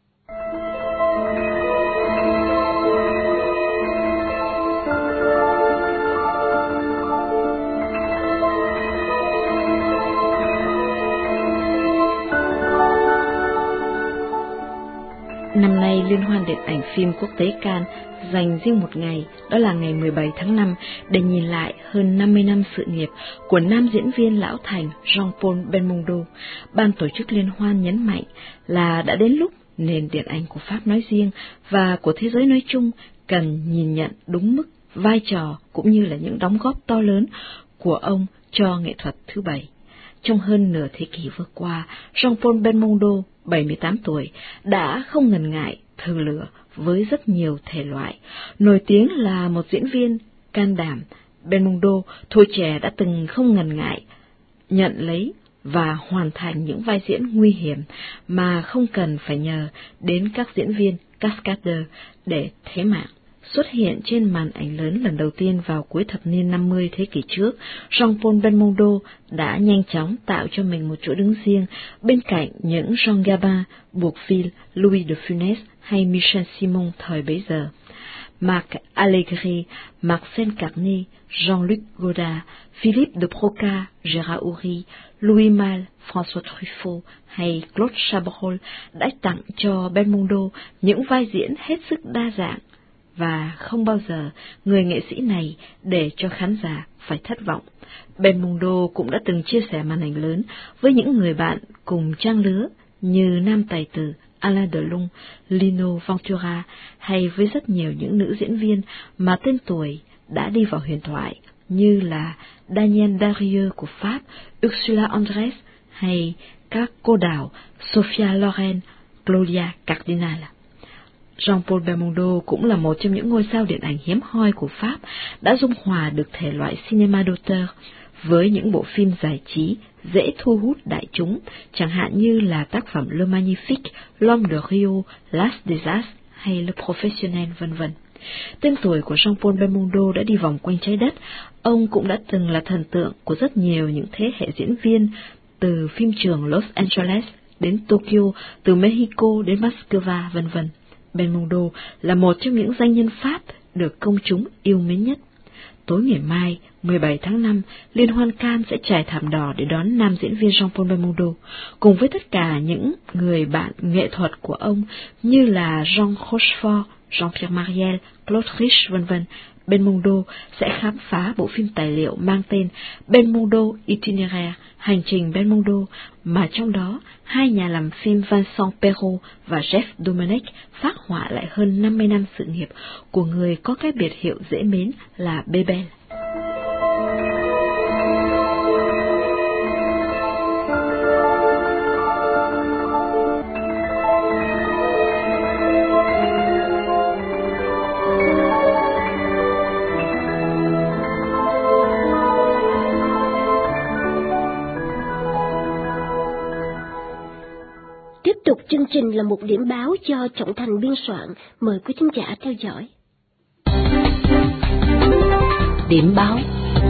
Speaker 7: Năm nay, Liên hoan điện ảnh phim quốc tế Cannes dành riêng một ngày, đó là ngày 17 tháng 5, để nhìn lại hơn 50 năm sự nghiệp của nam diễn viên lão thành Jean-Paul Belmondo. Ban tổ chức liên hoan nhấn mạnh là đã đến lúc nền điện ảnh của Pháp nói riêng và của thế giới nói chung cần nhìn nhận đúng mức vai trò cũng như là những đóng góp to lớn của ông cho nghệ thuật thứ bảy. Trong hơn nửa thế kỷ vừa qua, Jean-Paul Belmondo, 78 tuổi, đã không ngần ngại thử lửa với rất nhiều thể loại. Nổi tiếng là một diễn viên can đảm, Belmondo tuổi trẻ đã từng không ngần ngại nhận lấy và hoàn thành những vai diễn nguy hiểm mà không cần phải nhờ đến các diễn viên cascadeur để thế mạng. Xuất hiện trên màn ảnh lớn lần đầu tiên vào cuối thập niên 50 thế kỷ trước, Jean-Paul Belmondo đã nhanh chóng tạo cho mình một chỗ đứng riêng bên cạnh những Jean Gabin, Bourvil, Louis de Funès hay Michel Simon thời bấy giờ. Marc Allegri, Marcel Carné, Jean-Luc Godard, Philippe de Broca, Gérard Houry, Louis Malle, François Truffaut hay Claude Chabrol đã tặng cho Belmondo những vai diễn hết sức đa dạng, và không bao giờ người nghệ sĩ này để cho khán giả phải thất vọng. Belmondo cũng đã từng chia sẻ màn ảnh lớn với những người bạn cùng trang lứa như nam tài tử Alain Delon, Lino Ventura hay với rất nhiều những nữ diễn viên mà tên tuổi đã đi vào huyền thoại như là Danielle Darieux của Pháp, Ursula Andress hay các cô đảo Sophia Loren, Claudia Cardinal. Jean-Paul Belmondo cũng là một trong những ngôi sao điện ảnh hiếm hoi của Pháp, đã dung hòa được thể loại cinema d'auteur với những bộ phim giải trí dễ thu hút đại chúng, chẳng hạn như là tác phẩm Le Magnifique, L'Homme de Rio, L'As des As hay Le Professionnel, vân vân. Tên tuổi của Jean-Paul Belmondo đã đi vòng quanh trái đất. Ông cũng đã từng là thần tượng của rất nhiều những thế hệ diễn viên, từ phim trường Los Angeles đến Tokyo, từ Mexico đến Moscow, vân vân. Belmondo là một trong những danh nhân Pháp được công chúng yêu mến nhất. Tối ngày mai, 17 tháng 5, Liên hoan Cannes sẽ trải thảm đỏ để đón nam diễn viên Jean-Paul Belmondo, cùng với tất cả những người bạn nghệ thuật của ông như là Jean Rochefort, Jean-Pierre Mariel, Claude Rich, vân vân. Belmondo sẽ khám phá bộ phim tài liệu mang tên Belmondo Itinéraire, hành trình Belmondo, mà trong đó hai nhà làm phim Vincent Perrault và Jeff Dominic phác họa lại hơn 50 năm sự nghiệp của người có cái biệt hiệu dễ mến là Bebel.
Speaker 2: trình là một điểm báo do Trọng Thành biên soạn. Mời quý thính giả theo dõi.
Speaker 8: Điểm báo.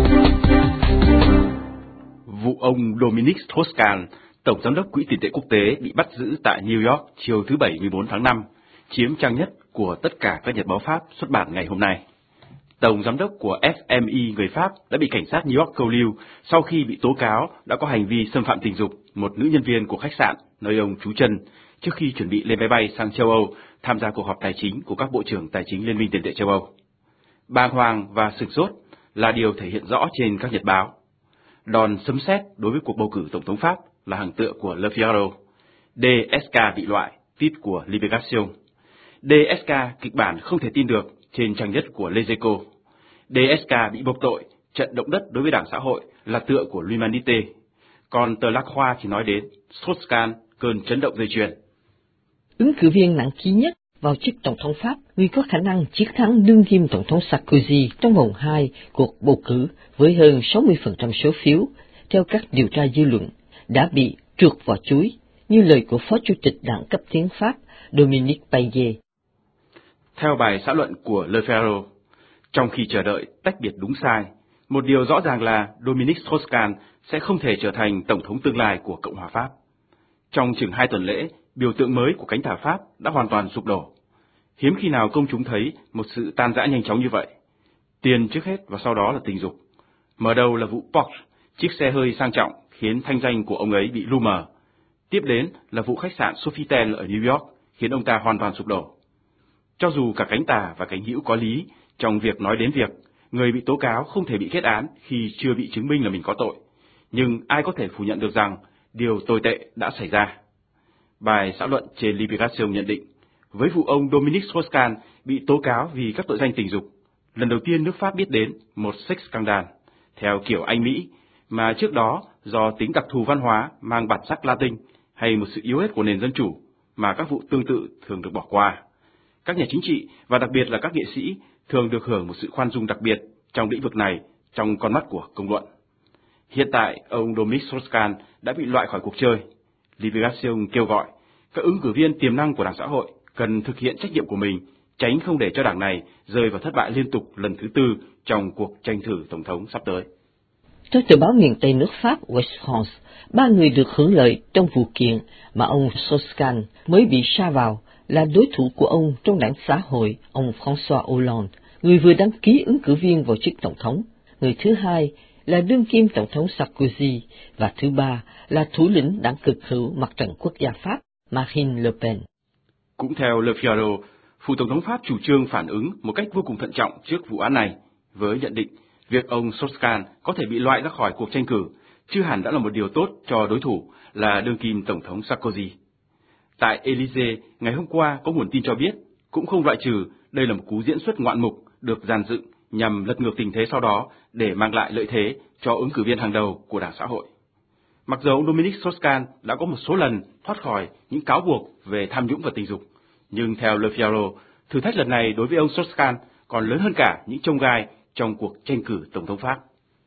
Speaker 6: Vụ ông Dominic Strauss-Kahn, Tổng Giám đốc Quỹ tiền tệ quốc tế bị bắt giữ tại New York chiều thứ Bảy 14 tháng 5, chiếm trang nhất của tất cả các nhật báo Pháp xuất bản ngày hôm nay. Tổng Giám đốc của FMI người Pháp đã bị cảnh sát New York câu lưu sau khi bị tố cáo đã có hành vi xâm phạm tình dục một nữ nhân viên của khách sạn nơi ông trú chân trước khi chuẩn bị lên máy bay sang châu Âu tham gia cuộc họp tài chính của các bộ trưởng tài chính Liên minh tiền tệ châu Âu. Bàng hoàng và sửng sốt là điều thể hiện rõ trên các nhật báo. Đòn sấm sét đối với cuộc bầu cử tổng thống Pháp là hàng tựa của Le Figaro. DSK bị loại, tít của Libération. DSK kịch bản không thể tin được trên trang nhất của Les Echos. DSK bị buộc tội, trận động đất đối với Đảng Xã hội là tựa của L'Humanité. Còn tờ La Croix chỉ nói đến Strauss-Kahn, cơn chấn động dây chuyền.
Speaker 8: Ứng cử viên nặng ký nhất vào chức tổng thống Pháp, người có khả năng chiến thắng đương kim tổng thống Sarkozy trong vòng 2 cuộc bầu cử với hơn 60% số phiếu, theo các điều tra dư luận, đã bị trượt vào chuối, như lời của Phó Chủ tịch Đảng cấp tiến Pháp Dominique Payet.
Speaker 6: Theo bài xã luận của Le Figaro, trong khi chờ đợi tách biệt đúng sai, một điều rõ ràng là Dominic Strauss-Kahn sẽ không thể trở thành tổng thống tương lai của Cộng hòa Pháp. Trong chừng 2 tuần lễ, biểu tượng mới của cánh tả Pháp đã hoàn toàn sụp đổ. Hiếm khi nào công chúng thấy một sự tan rã nhanh chóng như vậy. Tiền trước hết và sau đó là tình dục. Mở đầu là vụ Porsche, chiếc xe hơi sang trọng khiến thanh danh của ông ấy bị lu mờ. Tiếp đến là vụ khách sạn Sofitel ở New York khiến ông ta hoàn toàn sụp đổ. Cho dù cả cánh tả và cánh hữu có lý trong việc nói đến việc người bị tố cáo không thể bị kết án khi chưa bị chứng minh là mình có tội, nhưng ai có thể phủ nhận được rằng điều tồi tệ đã xảy ra. Bài xã luận trên Libération nhận định, với vụ ông Dominic Strauss-Kahn bị tố cáo vì các tội danh tình dục, lần đầu tiên nước Pháp biết đến một sex scandal, theo kiểu Anh Mỹ, mà trước đó do tính đặc thù văn hóa mang bản sắc Latin hay một sự yếu ớt của nền dân chủ mà các vụ tương tự thường được bỏ qua. Các nhà chính trị và đặc biệt là các nghệ sĩ thường được hưởng một sự khoan dung đặc biệt trong lĩnh vực này trong con mắt của công luận. Hiện tại, ông Dominic Strauss-Kahn đã bị loại khỏi cuộc chơi. Libération kêu gọi các ứng cử viên tiềm năng của Đảng Xã hội cần thực hiện trách nhiệm của mình, tránh không để cho đảng này rơi vào thất bại liên tục lần thứ 4 trong cuộc tranh cử tổng thống sắp tới.
Speaker 8: Theo tờ báo miền Tây nước Pháp West France, 3 người được hưởng lợi trong vụ kiện mà ông Strauss-Kahn mới bị sa vào là đối thủ của ông trong Đảng Xã hội, ông François Hollande, người vừa đăng ký ứng cử viên vào chức tổng thống. Người thứ hai là đương kim tổng thống Sarkozy và thứ ba là thủ lĩnh Đảng Cực hữu Mặt trận Quốc gia Pháp Marine Le Pen.
Speaker 6: Cũng theo Le Figaro, phủ tổng thống Pháp chủ trương phản ứng một cách vô cùng thận trọng trước vụ án này, với nhận định việc ông Strauss-Kahn có thể bị loại ra khỏi cuộc tranh cử chưa hẳn đã là một điều tốt cho đối thủ là đương kim tổng thống Sarkozy. Tại Élysée, ngày hôm qua có nguồn tin cho biết, cũng không loại trừ đây là một cú diễn xuất ngoạn mục được dàn dựng nhằm lật ngược tình thế sau đó để mang lại lợi thế cho ứng cử viên hàng đầu của Đảng Xã hội. Mặc dù ông Dominic Strauss-Kahn đã có một số lần thoát khỏi những cáo buộc về tham nhũng và tình dục, nhưng theo Le Figaro, thử thách lần này đối với ông Strauss-Kahn còn lớn hơn cả những chông gai trong cuộc tranh cử tổng thống Pháp.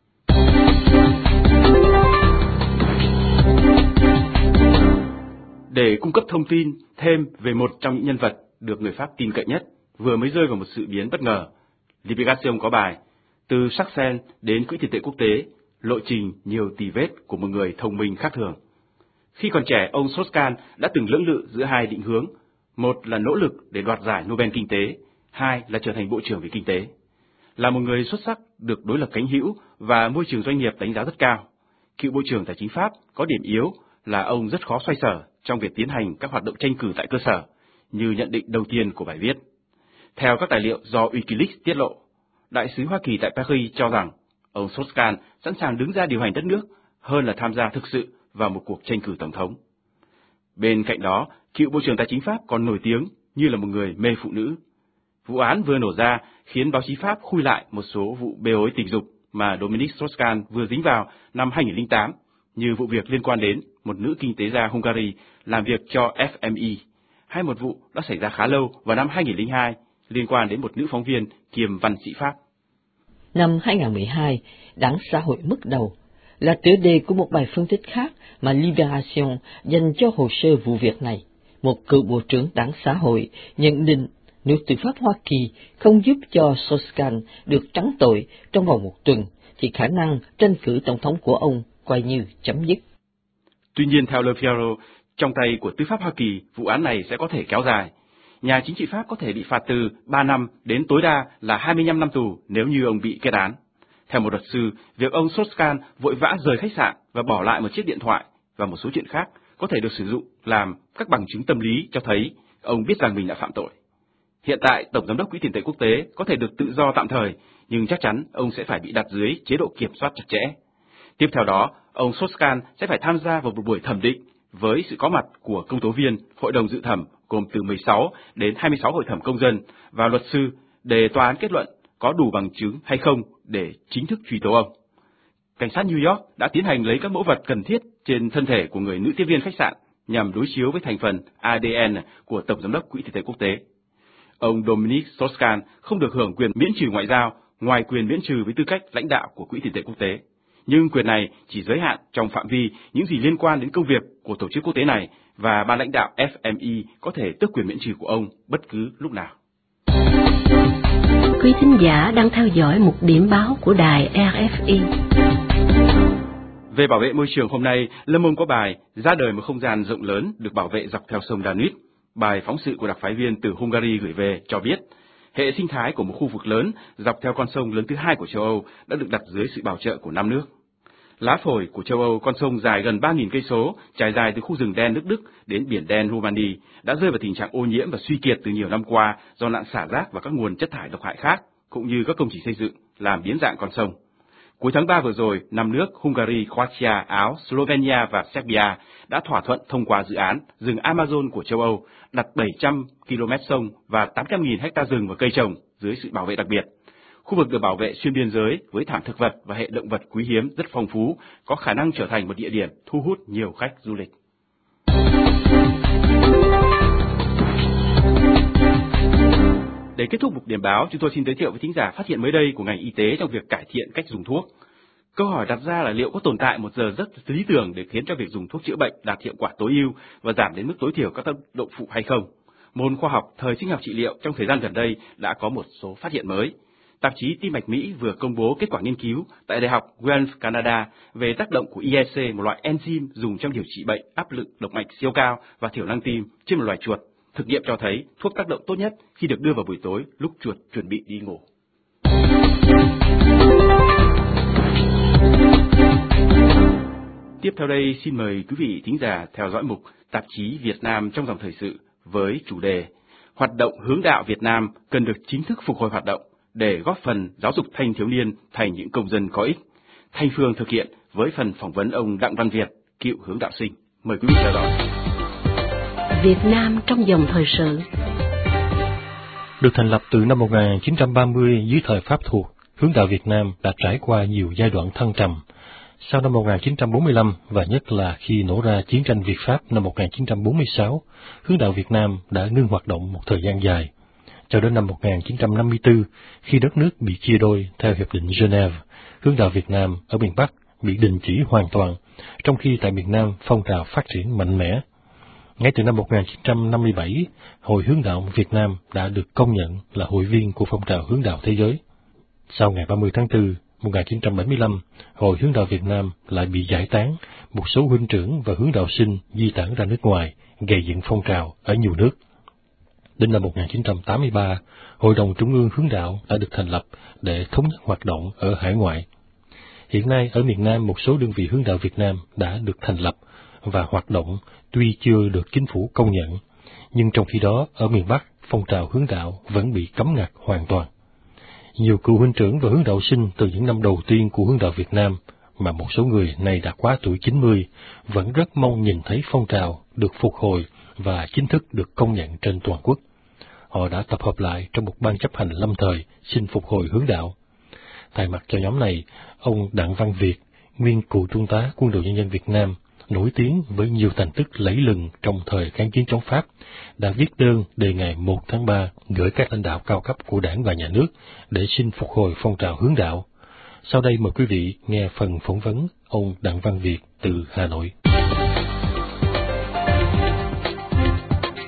Speaker 6: Để cung cấp thông tin thêm về một trong những nhân vật được người Pháp tin cậy nhất vừa mới rơi vào một sự biến bất ngờ, Libération có bài từ Sarkozy đến Quỹ tiền tệ quốc tế, lộ trình nhiều tì vết của một người thông minh khác thường. Khi còn trẻ, ông Strauss-Kahn đã từng lưỡng lự giữa hai định hướng, một là nỗ lực để đoạt giải Nobel kinh tế, hai là trở thành bộ trưởng về kinh tế. Là một người xuất sắc được đối lập cánh hữu và môi trường doanh nghiệp đánh giá rất cao, cựu bộ trưởng tài chính Pháp có điểm yếu là ông rất khó xoay sở trong việc tiến hành các hoạt động tranh cử tại cơ sở, như nhận định đầu tiên của bài viết. Theo các tài liệu do Wikileaks tiết lộ, đại sứ Hoa Kỳ tại Paris cho rằng ông Strauss-Kahn sẵn sàng đứng ra điều hành đất nước hơn là tham gia thực sự vào một cuộc tranh cử tổng thống. Bên cạnh đó, cựu bộ trưởng tài chính Pháp còn nổi tiếng như là một người mê phụ nữ. Vụ án vừa nổ ra khiến báo chí Pháp khui lại một số vụ bê bối tình dục mà Dominic Strauss-Kahn vừa dính vào năm 2008, như vụ việc liên quan đến một nữ kinh tế gia Hungary làm việc cho FMI, hay một vụ đã xảy ra khá lâu vào năm 2002 liên quan đến một nữ phóng viên kiêm văn sĩ Pháp.
Speaker 8: Năm 2012, Đảng Xã hội mất đầu là tựa đề của một bài phân tích khác mà Libération dành cho hồ sơ vụ việc này. một cựu Bộ trưởng Đảng Xã hội, nhận định nếu tư pháp Hoa Kỳ không giúp cho Strauss-Kahn được trắng tội trong vòng một tuần, thì khả năng tranh cử tổng thống của ông coi như chấm dứt.
Speaker 6: Tuy nhiên, theo Le Figaro, trong tay của tư pháp Hoa Kỳ, vụ án này sẽ có thể kéo dài. Nhà chính trị Pháp có thể bị phạt từ 3 năm đến tối đa là 25 năm tù nếu như ông bị kết án. Theo một luật sư, việc ông Strauss-Kahn vội vã rời khách sạn và bỏ lại một chiếc điện thoại và một số chuyện khác có thể được sử dụng làm các bằng chứng tâm lý cho thấy ông biết rằng mình đã phạm tội. Hiện tại, Tổng giám đốc Quỹ tiền tệ quốc tế có thể được tự do tạm thời, nhưng chắc chắn ông sẽ phải bị đặt dưới chế độ kiểm soát chặt chẽ. Tiếp theo đó, ông Strauss-Kahn sẽ phải tham gia vào một buổi thẩm định với sự có mặt của công tố viên, hội đồng dự thẩm gồm từ 16 đến 26 hội thẩm công dân và luật sư để tòa án kết luận có đủ bằng chứng hay không để chính thức truy tố ông. Cảnh sát New York đã tiến hành lấy các mẫu vật cần thiết trên thân thể của người nữ tiếp viên khách sạn nhằm đối chiếu với thành phần ADN của Tổng giám đốc Quỹ tiền tệ quốc tế. Ông Dominic Strauss-Kahn không được hưởng quyền miễn trừ ngoại giao ngoài quyền miễn trừ với tư cách lãnh đạo của Quỹ tiền tệ quốc tế. Nhưng quyền này chỉ giới hạn trong phạm vi những gì liên quan đến công việc của tổ chức quốc tế này và ban lãnh đạo FMI có thể tước quyền miễn trừ của ông bất cứ lúc nào.
Speaker 2: Quý thính giả đang theo dõi một điểm báo của đài RFI.
Speaker 6: Về bảo vệ môi trường hôm nay, Le Monde có bài ra đời một không gian rộng lớn được bảo vệ dọc theo sông Danube. Bài phóng sự của đặc phái viên từ Hungary gửi về cho biết, hệ sinh thái của một khu vực lớn dọc theo con sông lớn thứ hai của châu Âu đã được đặt dưới sự bảo trợ của 5 nước. Lá phổi của châu Âu, con sông dài gần 3.000 cây số, trải dài từ khu rừng đen nước Đức đến biển đen Romania, đã rơi vào tình trạng ô nhiễm và suy kiệt từ nhiều năm qua do nạn xả rác và các nguồn chất thải độc hại khác, cũng như các công trình xây dựng làm biến dạng con sông. Cuối tháng 3 vừa rồi, 5 nước Hungary, Croatia, Áo, Slovenia và Serbia đã thỏa thuận thông qua dự án rừng Amazon của châu Âu, đặt 700 km sông và 800.000 ha rừng và cây trồng dưới sự bảo vệ đặc biệt. Khu vực được bảo vệ xuyên biên giới với thảm thực vật và hệ động vật quý hiếm rất phong phú, có khả năng trở thành một địa điểm thu hút nhiều khách du lịch. Để kết thúc mục điểm báo, chúng tôi xin giới thiệu với thính giả phát hiện mới đây của ngành y tế trong việc cải thiện cách dùng thuốc. Câu hỏi đặt ra là liệu có tồn tại một giờ rất lý tưởng để khiến cho việc dùng thuốc chữa bệnh đạt hiệu quả tối ưu và giảm đến mức tối thiểu các tác động phụ hay không? Môn khoa học thời sinh học trị liệu trong thời gian gần đây đã có một số phát hiện mới. Tạp chí Tim mạch Mỹ vừa công bố kết quả nghiên cứu tại Đại học Guelph, Canada về tác động của IEC, một loại enzyme dùng trong điều trị bệnh áp lực động mạch siêu cao và thiểu năng tim trên một loài chuột. Thực nghiệm cho thấy thuốc tác động tốt nhất khi được đưa vào buổi tối lúc chuột chuẩn bị đi ngủ. Tiếp theo đây xin mời quý vị thính giả theo dõi mục Tạp chí Việt Nam trong dòng thời sự với chủ đề Hoạt động hướng đạo Việt Nam cần được chính thức phục hồi hoạt động để góp phần giáo dục thanh thiếu niên thành những công dân có ích. Thanh Phương thực hiện với phần phỏng vấn ông Đặng Văn Việt, cựu hướng đạo sinh. Mời quý vị theo dõi.
Speaker 2: Việt Nam trong dòng thời sự.
Speaker 1: Được thành lập từ năm 1930 dưới thời Pháp thuộc, hướng đạo Việt Nam đã trải qua nhiều giai đoạn thăng trầm. Sau năm 1945 và nhất là khi nổ ra chiến tranh Việt Pháp năm 1946, hướng đạo Việt Nam đã ngưng hoạt động một thời gian dài. Cho đến năm 1954, khi đất nước bị chia đôi theo Hiệp định Geneva, hướng đạo Việt Nam ở miền Bắc bị đình chỉ hoàn toàn, trong khi tại miền Nam phong trào phát triển mạnh mẽ. Ngay từ năm 1957, Hội Hướng đạo Việt Nam đã được công nhận là hội viên của phong trào hướng đạo thế giới. Sau ngày 30 tháng 4, 1975, Hội Hướng đạo Việt Nam lại bị giải tán, một số huynh trưởng và hướng đạo sinh di tản ra nước ngoài, gây dựng phong trào ở nhiều nước. Đến năm 1983, Hội đồng Trung ương Hướng đạo đã được thành lập để thống nhất hoạt động ở hải ngoại. Hiện nay ở miền Nam một số đơn vị hướng đạo Việt Nam đã được thành lập và hoạt động tuy chưa được chính phủ công nhận, nhưng trong khi đó ở miền Bắc phong trào hướng đạo vẫn bị cấm ngặt hoàn toàn. Nhiều cựu huynh trưởng và hướng đạo sinh từ những năm đầu tiên của hướng đạo Việt Nam, mà một số người này đã quá tuổi 90, vẫn rất mong nhìn thấy phong trào được phục hồi và chính thức được công nhận trên toàn quốc. Họ đã tập hợp lại trong một ban chấp hành lâm thời xin phục hồi hướng đạo. Thay mặt cho nhóm này, ông Đặng Văn Việt, nguyên cựu trung tá Quân đội Nhân dân Việt Nam, nổi tiếng với nhiều thành tích lẫy lừng trong thời kháng chiến chống Pháp, đã viết đơn đề ngày 1 tháng 3 gửi các lãnh đạo cao cấp của Đảng và Nhà nước để xin phục hồi phong trào hướng đạo. Sau đây mời quý vị nghe phần phỏng vấn ông Đặng Văn Việt từ Hà Nội.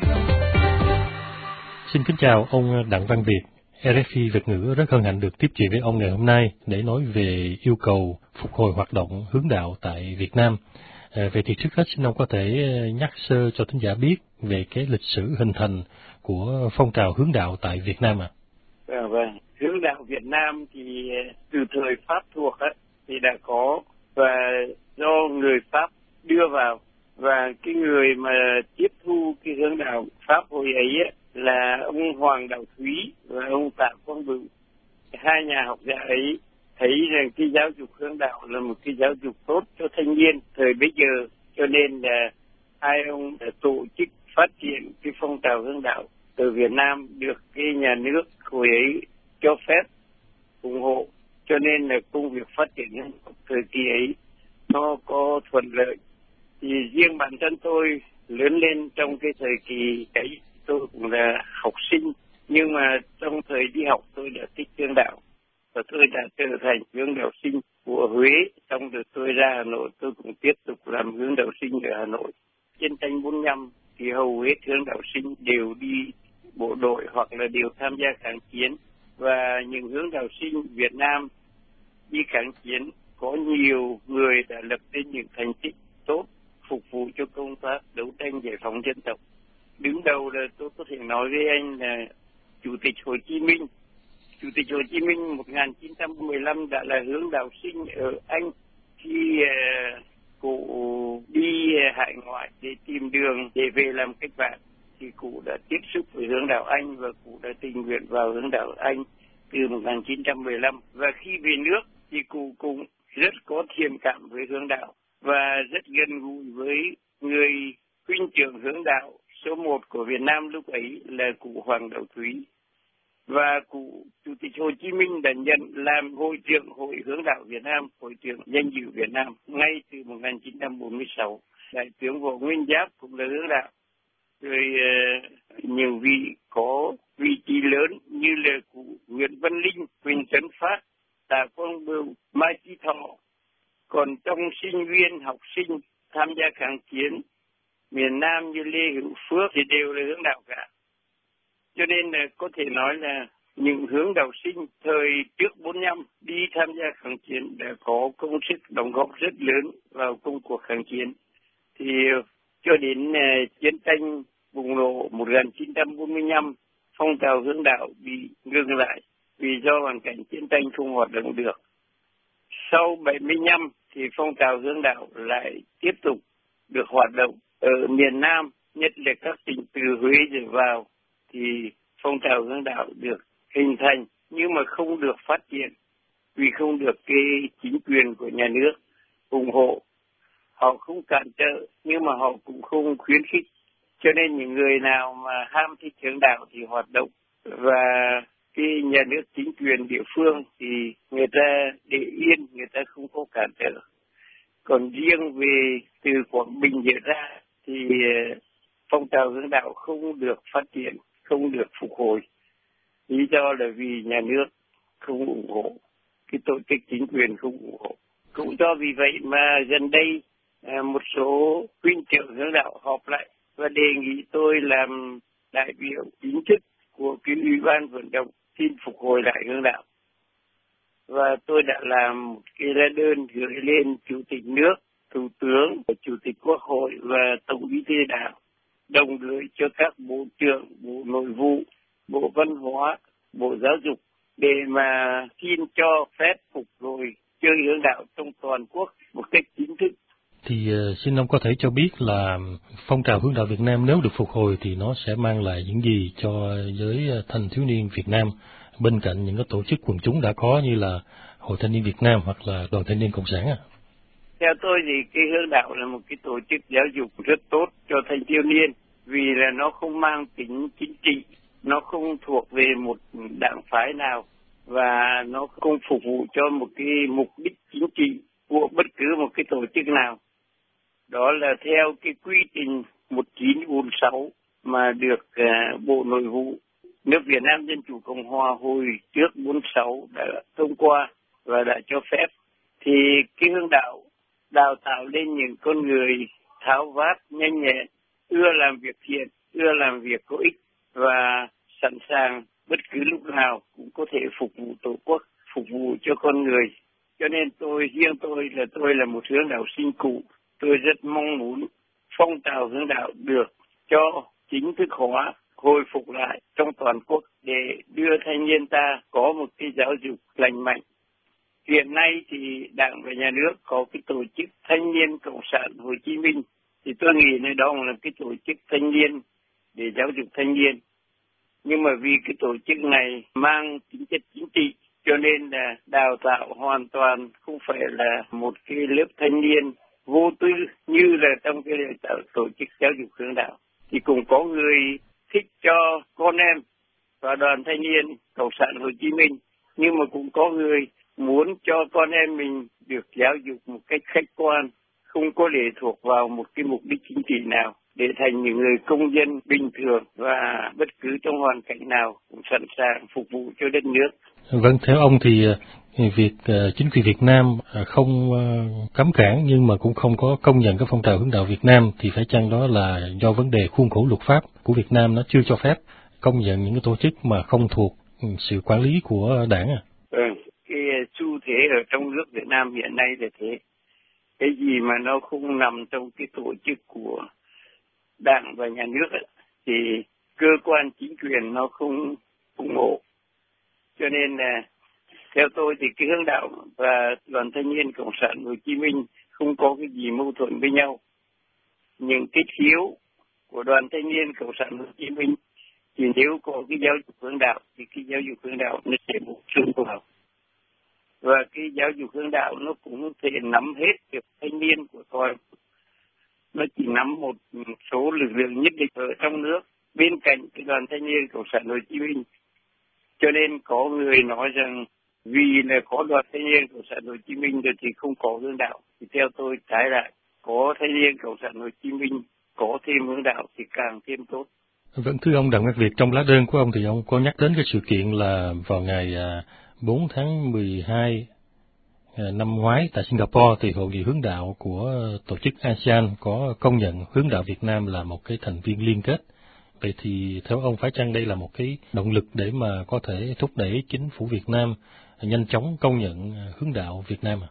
Speaker 9: Xin kính chào ông Đặng Văn Việt. RFI Việt ngữ rất hân hạnh được tiếp chuyện với ông ngày hôm nay để nói về yêu cầu phục hồi hoạt động hướng đạo tại Việt Nam. Vậy thì trước hết xin ông có thể nhắc sơ cho thính giả biết về cái lịch sử hình thành của phong trào hướng đạo tại Việt Nam ạ.
Speaker 10: Vâng, hướng đạo Việt Nam thì từ thời Pháp thuộc thì đã có, và do người Pháp đưa vào, và cái người mà tiếp thu cái hướng đạo Pháp hồi ấy là ông Hoàng Đạo Thúy và ông Tạ Quang Bửu. Hai nhà học giả ấy thấy rằng cái giáo dục hướng đạo là một cái giáo dục tốt cho thanh niên thời bấy giờ, cho nên là hai ông đã tổ chức phát triển cái phong trào hướng đạo từ Việt Nam, được cái nhà nước hồi ấy cho phép, ủng hộ, cho nên là công việc phát triển thời kỳ ấy nó có thuận lợi. Thì riêng bản thân tôi lớn lên trong cái thời kỳ ấy, tôi cũng là học sinh, nhưng mà trong thời đi học tôi đã thích hướng đạo và tôi đã trở thành hướng đạo sinh của Huế. Xong rồi tôi ra Hà Nội, tôi cũng tiếp tục làm hướng đạo sinh ở Hà Nội. Chiến tranh 45 thì hầu hết hướng đạo sinh đều đi bộ đội hoặc là đều tham gia kháng chiến, và những hướng đạo sinh Việt Nam đi kháng chiến có nhiều người đã lập nên những thành tích tốt phục vụ cho công tác đấu tranh giải phóng dân tộc. Đứng đầu là tôi có thể nói với anh là Chủ tịch Hồ Chí Minh. Chủ tịch Hồ Chí Minh 1915 đã là hướng đạo sinh ở Anh. Khi cụ đi hải ngoại để tìm đường để về làm cách mạng thì cụ đã tiếp xúc với hướng đạo Anh và cụ đã tình nguyện vào hướng đạo Anh từ 1915. Và khi về nước thì cụ cũng rất có thiện cảm với hướng đạo và rất gần gũi với người huynh trưởng hướng đạo số 1 của Việt Nam lúc ấy là cụ Hoàng Đạo Thúy. Và cụ Chủ tịch Hồ Chí Minh đã nhận làm hội trưởng Hội Hướng đạo Việt Nam, hội trưởng danh dự Việt Nam ngay từ 1946. Đại tướng Võ Nguyên Giáp cũng là hướng đạo. Rồi nhiều vị có vị trí lớn như là cụ Nguyễn Văn Linh, Huỳnh Tấn Phát, Tạ Quang Bửu, Mai Chí Thọ. Còn trong sinh viên, học sinh tham gia kháng chiến miền Nam như Lê Hữu Phước thì đều là hướng đạo cả. Cho nên là có thể nói là những hướng đạo sinh thời trước 45 đi tham gia kháng chiến đã có công sức đóng góp rất lớn vào công cuộc kháng chiến. Thì cho đến chiến tranh bùng nổ 1945, phong trào hướng đạo bị ngừng lại vì do hoàn cảnh chiến tranh không hoạt động được. Sau 75 thì phong trào hướng đạo lại tiếp tục được hoạt động ở miền Nam, nhất là các tỉnh từ Huế trở vào, thì phong trào hướng đạo được hình thành nhưng mà không được phát triển vì không được cái chính quyền của nhà nước ủng hộ. Họ không cản trở nhưng mà họ cũng không khuyến khích, cho nên những người nào mà ham thích hướng đạo thì hoạt động, và cái nhà nước chính quyền địa phương thì người ta để yên, người ta không có cản trở. Còn riêng về từ Quảng Bình trở ra thì phong trào hướng đạo không được phát triển, không được phục hồi. Lý do là vì nhà nước không ủng hộ, cái tổ chức chính quyền không ủng hộ. Cũng do vì vậy mà gần đây một số huynh trưởng hướng đạo họp lại và đề nghị tôi làm đại biểu chính thức của cái ủy ban vận động xin phục hồi lại hướng đạo. Và tôi đã làm cái lá đơn gửi lên Chủ tịch nước, Thủ tướng, Chủ tịch Quốc hội và Tổng Bí thư Đảng, đồng gửi cho các bộ trưởng, Bộ Nội vụ, Bộ Văn hóa, Bộ Giáo dục để mà xin cho phép phục hồi chơi hướng đạo trong toàn quốc một cách chính thức.
Speaker 9: Thì xin ông có thể cho biết là phong trào hướng đạo Việt Nam nếu được phục hồi thì nó sẽ mang lại những gì cho giới thanh thiếu niên Việt Nam, bên cạnh những cái tổ chức quần chúng đã có như là Hội Thanh niên Việt Nam hoặc là Đoàn Thanh niên Cộng sản ạ?
Speaker 10: Theo tôi thì cái hướng đạo là một cái tổ chức giáo dục rất tốt cho thanh thiếu niên, vì là nó không mang tính chính trị, nó không thuộc về một đảng phái nào, và nó không phục vụ cho một cái mục đích chính trị của bất cứ một cái tổ chức nào. Đó là theo cái quy trình 1946 mà được Bộ Nội vụ nước Việt Nam Dân Chủ Cộng Hòa hồi trước 46 đã thông qua và đã cho phép. Thì cái hướng đạo đào tạo lên những con người tháo vát, nhanh nhẹn, ưa làm việc thiện, ưa làm việc có ích, và sẵn sàng bất cứ lúc nào cũng có thể phục vụ Tổ quốc, phục vụ cho con người. Cho nên riêng tôi là một hướng đạo sinh cụ. Tôi rất mong muốn phong trào hướng đạo được cho chính thức hóa, hồi phục lại trong toàn quốc để đưa thanh niên ta có một cái giáo dục lành mạnh. Hiện nay thì Đảng và Nhà nước có cái tổ chức Thanh niên Cộng sản Hồ Chí Minh, thì tôi nghĩ này đó là cái tổ chức thanh niên để giáo dục thanh niên. Nhưng mà vì cái tổ chức này mang tính chất chính trị, cho nên là đào tạo hoàn toàn không phải là một cái lớp thanh niên vô tư như là trong cái tổ chức giáo dục hướng đạo. Thì cũng có người thích cho con em và đoàn thanh niên Cộng sản Hồ Chí Minh, nhưng mà cũng có người muốn cho con em mình được giáo dục một cách khách quan, không có lệ thuộc vào một cái mục đích chính trị nào, để thành những người công dân bình thường và bất cứ trong hoàn cảnh nào cũng sẵn sàng phục vụ cho đất nước.
Speaker 9: Vâng, theo ông thì việc chính quyền Việt Nam không cấm cản nhưng mà cũng không có công nhận cái phong trào hướng đạo Việt Nam, thì phải chăng đó là do vấn đề khuôn khổ luật pháp của Việt Nam nó chưa cho phép công nhận những cái tổ chức mà không thuộc sự quản lý của đảng à?
Speaker 10: Cái xu thế ở trong nước Việt Nam hiện nay là thế. Cái gì mà nó không nằm trong cái tổ chức của Đảng và Nhà nước ấy, thì cơ quan chính quyền nó không ủng hộ. Cho nên là theo tôi thì cái hướng đạo và đoàn thanh niên Cộng sản Hồ Chí Minh không có cái gì mâu thuẫn với nhau. Những cái thiếu của đoàn thanh niên Cộng sản Hồ Chí Minh thì nếu có cái giáo dục hướng đạo thì cái giáo dục hướng đạo nó sẽ bổ sung vào. Và cái giáo dục hướng đạo nó cũng thể nắm hết được thanh niên của tôi. Nó chỉ nắm một số lực lượng nhất định ở trong nước bên cạnh cái đoàn thanh niên Cộng sản Hồ Chí Minh. Cho nên có người nói rằng vì là có đoàn thanh niên Cộng sản Hồ Chí Minh rồi thì không có hướng đạo. Thì theo tôi trái lại, có thanh niên Cộng sản Hồ Chí Minh, có thêm hướng đạo thì càng thêm tốt.
Speaker 9: Vâng, thưa ông Đặng Ngọc Việt, trong lá đơn của ông thì ông có nhắc đến cái sự kiện là vào ngày 4 tháng 12 năm ngoái tại Singapore thì Hội nghị hướng đạo của tổ chức ASEAN có công nhận hướng đạo Việt Nam là một cái thành viên liên kết. Vậy thì theo ông phải chăng đây là một cái động lực để mà có thể thúc đẩy chính phủ Việt Nam nhanh chóng công nhận hướng đạo Việt Nam à?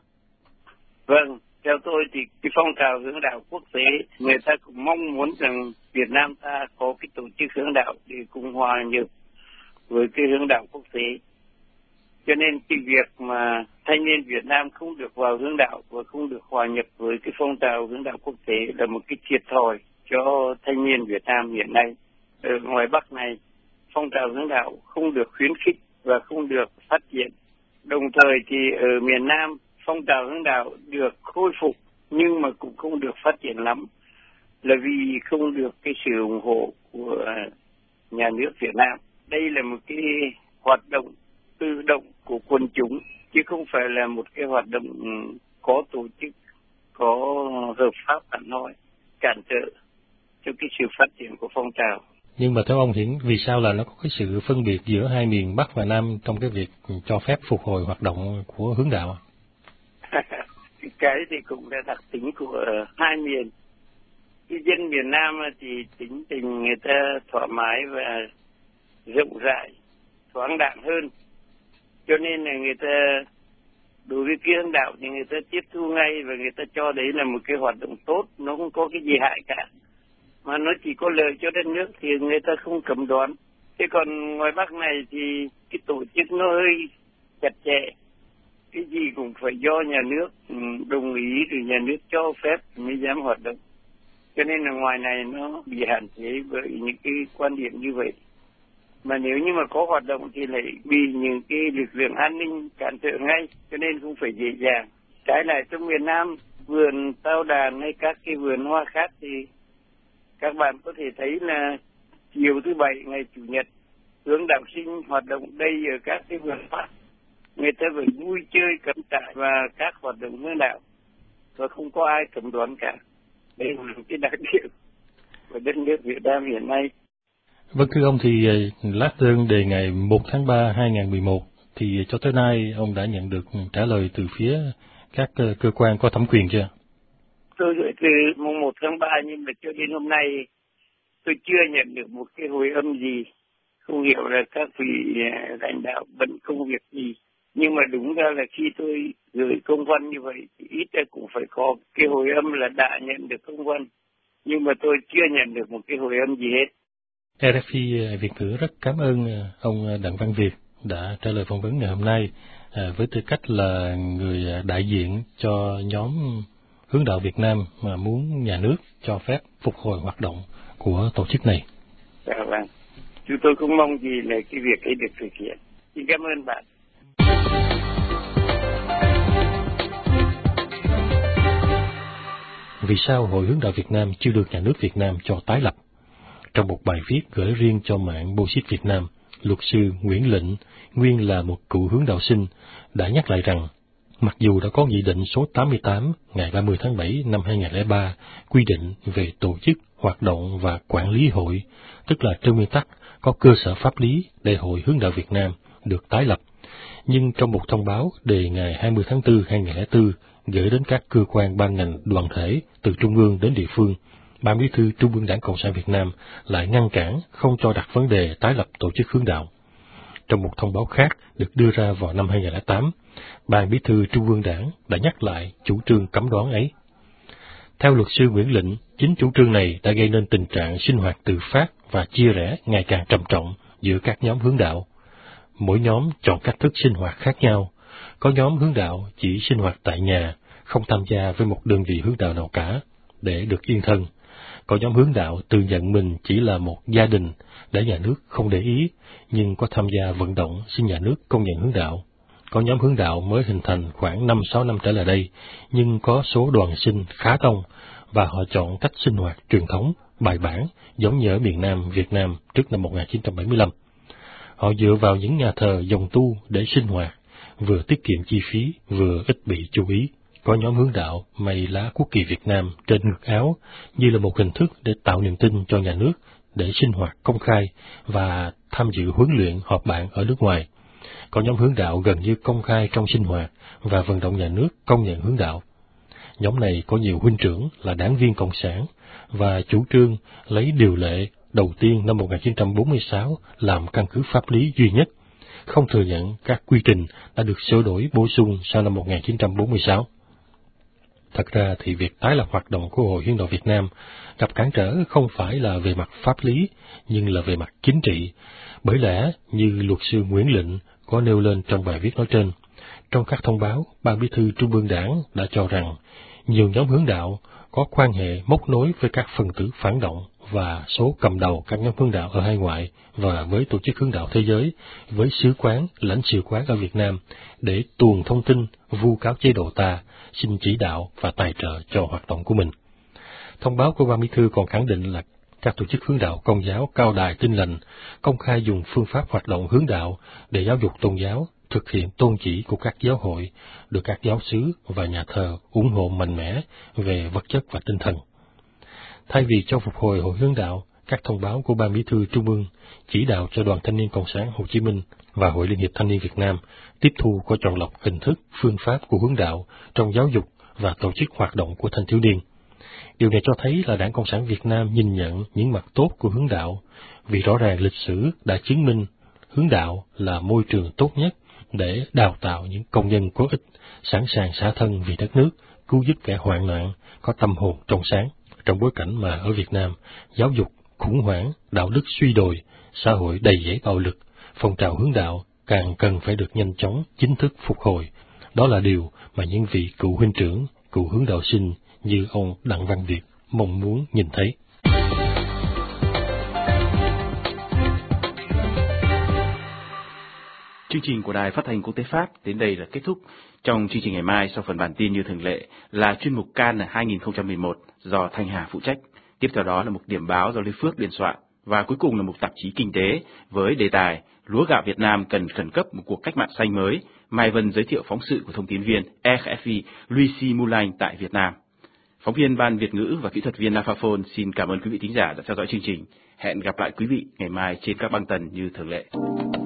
Speaker 10: Vâng, theo tôi thì cái phong trào hướng đạo quốc tế, người ta cũng mong muốn rằng Việt Nam ta có cái tổ chức hướng đạo để cùng hòa nhập với cái hướng đạo quốc tế. Cho nên cái việc mà thanh niên Việt Nam không được vào hướng đạo và không được hòa nhập với cái phong trào hướng đạo quốc tế là một cái thiệt thòi cho thanh niên Việt Nam hiện nay. Ở ngoài Bắc này, phong trào hướng đạo không được khuyến khích và không được phát triển. Đồng thời thì ở miền Nam, phong trào hướng đạo được khôi phục nhưng mà cũng không được phát triển lắm, là vì không được cái sự ủng hộ của nhà nước Việt Nam. Đây là một cái hoạt động tự động của quần chúng, chứ không phải là một cái hoạt động có tổ chức, có hợp pháp hẳn hoi, cản trở cho cái sự phát triển của phong trào.
Speaker 9: Nhưng mà theo ông thì vì sao là nó có cái sự phân biệt giữa hai miền Bắc và Nam trong cái việc cho phép phục hồi hoạt động của hướng đạo?
Speaker 10: Cái thì cũng là đặc tính của hai miền. Cái dân miền Nam thì tính tình người ta thoải mái và rộng rãi, thoáng đãng hơn. Cho nên là người ta đối với cái hướng đạo thì người ta tiếp thu ngay và người ta cho đấy là một cái hoạt động tốt, nó không có cái gì hại cả, mà nó chỉ có lợi cho đất nước thì người ta không cấm đoán. Thế còn ngoài Bắc này thì cái tổ chức nó hơi chặt chẽ, cái gì cũng phải do nhà nước đồng ý rồi nhà nước cho phép mới dám hoạt động. Cho nên là ngoài này nó bị hạn chế bởi những cái quan điểm như vậy. Mà nếu như mà có hoạt động thì lại bị những cái lực lượng an ninh cản trở ngay, cho nên không phải dễ dàng. Trái lại trong miền Nam, vườn tao đàn hay các cái vườn hoa khác thì các bạn có thể thấy là chiều thứ Bảy, ngày Chủ nhật, hướng đạo sinh hoạt động đây ở các cái vườn hoa. Người ta vẫn vui chơi, cắm trại và các hoạt động hướng đạo, và không có ai cấm đoán cả. Đây là cái đặc điểm của đất nước Việt Nam hiện nay.
Speaker 9: Vâng, thưa ông thì lá đơn đề ngày 1 tháng 3 2011 thì cho tới nay ông đã nhận được trả lời từ phía các cơ quan có thẩm quyền chưa?
Speaker 10: Tôi gửi từ mùng 1 tháng 3 nhưng mà cho đến hôm nay tôi chưa nhận được một cái hồi âm gì không hiểu là các vị lãnh đạo bận công việc gì. Nhưng mà đúng ra là khi tôi gửi công văn như vậy thì ít ra cũng phải có cái hồi âm là đã nhận được công văn. Nhưng mà tôi chưa nhận được một cái hồi âm gì hết.
Speaker 9: RFI Việt ngữ rất cảm ơn ông Đặng Văn Việt đã trả lời phỏng vấn ngày hôm nay với tư cách là người đại diện cho nhóm Hướng đạo Việt Nam mà muốn nhà nước cho phép phục hồi hoạt động của tổ chức này.
Speaker 10: Dạ vâng. Chúng tôi cũng mong gì là cái việc ấy được thực hiện. Xin cảm ơn bạn.
Speaker 9: Vì sao Hội Hướng đạo Việt Nam chưa được nhà nước Việt Nam cho tái lập? Trong một bài viết gửi riêng cho mạng Bosit Việt Nam, luật sư Nguyễn Lĩnh, nguyên là một cựu hướng đạo sinh, đã nhắc lại rằng, mặc dù đã có Nghị định số 88 ngày 30 tháng 7 năm 2003 quy định về tổ chức, hoạt động và quản lý hội, tức là trên nguyên tắc có cơ sở pháp lý để Hội Hướng đạo Việt Nam được tái lập, nhưng trong một thông báo đề ngày 20 tháng 4 2004 gửi đến các cơ quan ban ngành đoàn thể từ trung ương đến địa phương, Ban Bí thư Trung ương Đảng Cộng sản Việt Nam lại ngăn cản không cho đặt vấn đề tái lập tổ chức hướng đạo. Trong một thông báo khác được đưa ra vào năm 2008, Ban Bí thư Trung ương Đảng đã nhắc lại chủ trương cấm đoán ấy. Theo luật sư Nguyễn Lĩnh, chính chủ trương này đã gây nên tình trạng sinh hoạt tự phát và chia rẽ ngày càng trầm trọng giữa các nhóm hướng đạo. Mỗi nhóm chọn cách thức sinh hoạt khác nhau. Có nhóm hướng đạo chỉ sinh hoạt tại nhà, không tham gia với một đơn vị hướng đạo nào cả, để được yên thân. Có nhóm hướng đạo tự nhận mình chỉ là một gia đình để nhà nước không để ý, nhưng có tham gia vận động xin nhà nước công nhận hướng đạo. Có nhóm hướng đạo mới hình thành khoảng 5-6 năm trở lại đây, nhưng có số đoàn sinh khá đông, và họ chọn cách sinh hoạt truyền thống, bài bản, giống như ở miền Nam Việt Nam trước năm 1975. Họ dựa vào những nhà thờ dòng tu để sinh hoạt, vừa tiết kiệm chi phí, vừa ít bị chú ý. Có nhóm hướng đạo may lá quốc kỳ Việt Nam trên ngực áo như là một hình thức để tạo niềm tin cho nhà nước, để sinh hoạt công khai và tham dự huấn luyện họp bạn ở nước ngoài. Có nhóm hướng đạo gần như công khai trong sinh hoạt và vận động nhà nước công nhận hướng đạo. Nhóm này có nhiều huynh trưởng là đảng viên Cộng sản và chủ trương lấy điều lệ đầu tiên năm 1946 làm căn cứ pháp lý duy nhất, không thừa nhận các quy trình đã được sửa đổi bổ sung sau năm 1946. Thật ra thì việc tái lập hoạt động của Hội Hướng đạo Việt Nam gặp cản trở không phải là về mặt pháp lý, nhưng là về mặt chính trị. Bởi lẽ, như luật sư Nguyễn Lĩnh có nêu lên trong bài viết nói trên, trong các thông báo, Ban Bí thư Trung ương Đảng đã cho rằng nhiều nhóm hướng đạo có quan hệ móc nối với các phần tử phản động và số cầm đầu các nhóm hướng đạo ở hải ngoại và với tổ chức hướng đạo thế giới, với sứ quán, lãnh sự quán ở Việt Nam để tuồn thông tin, vu cáo chế độ ta, xin chỉ đạo và tài trợ cho hoạt động của mình. Thông báo của Ban Bí thư còn khẳng định là các tổ chức hướng đạo Công giáo Cao Đài Tin Lành công khai dùng phương pháp hoạt động hướng đạo để giáo dục tôn giáo, thực hiện tôn chỉ của các giáo hội, được các giáo xứ và nhà thờ ủng hộ mạnh mẽ về vật chất và tinh thần. Thay vì cho phục hồi Hội Hướng đạo, các thông báo của Ban Bí thư Trung ương chỉ đạo cho Đoàn Thanh niên Cộng sản Hồ Chí Minh và Hội Liên hiệp Thanh niên Việt Nam tiếp thu có chọn lọc hình thức, phương pháp của hướng đạo trong giáo dục và tổ chức hoạt động của thanh thiếu niên. Điều này cho thấy là Đảng Cộng sản Việt Nam nhìn nhận những mặt tốt của hướng đạo, vì rõ ràng lịch sử đã chứng minh hướng đạo là môi trường tốt nhất để đào tạo những công nhân có ích, sẵn sàng xả thân vì đất nước, cứu giúp kẻ hoạn nạn, có tâm hồn trong sáng. Trong bối cảnh mà ở Việt Nam, giáo dục khủng hoảng, đạo đức suy đồi, xã hội đầy dẫy bạo lực, phong trào hướng đạo càng cần phải được nhanh chóng chính thức phục hồi. Đó là điều mà những vị cựu huynh trưởng, cựu hướng đạo sinh như ông Đặng Văn Việt mong muốn nhìn thấy.
Speaker 6: Chương trình của Đài Phát thanh Quốc tế Pháp đến đây là kết thúc. Trong chương trình ngày mai, sau phần bản tin như thường lệ là chuyên mục Cannes 2011 do Thanh Hà phụ trách. Tiếp theo đó là một điểm báo do Lê Phước biên soạn. Và cuối cùng là một tạp chí kinh tế với đề tài Lúa gạo Việt Nam cần khẩn cấp một cuộc cách mạng xanh mới. Mai Vân giới thiệu phóng sự của thông tín viên RFI Lucie Moulin tại Việt Nam. Phóng viên Ban Việt ngữ và kỹ thuật viên Nafaphone xin cảm ơn quý vị thính giả đã theo dõi chương trình. Hẹn gặp lại quý vị ngày mai trên các băng tần như thường lệ.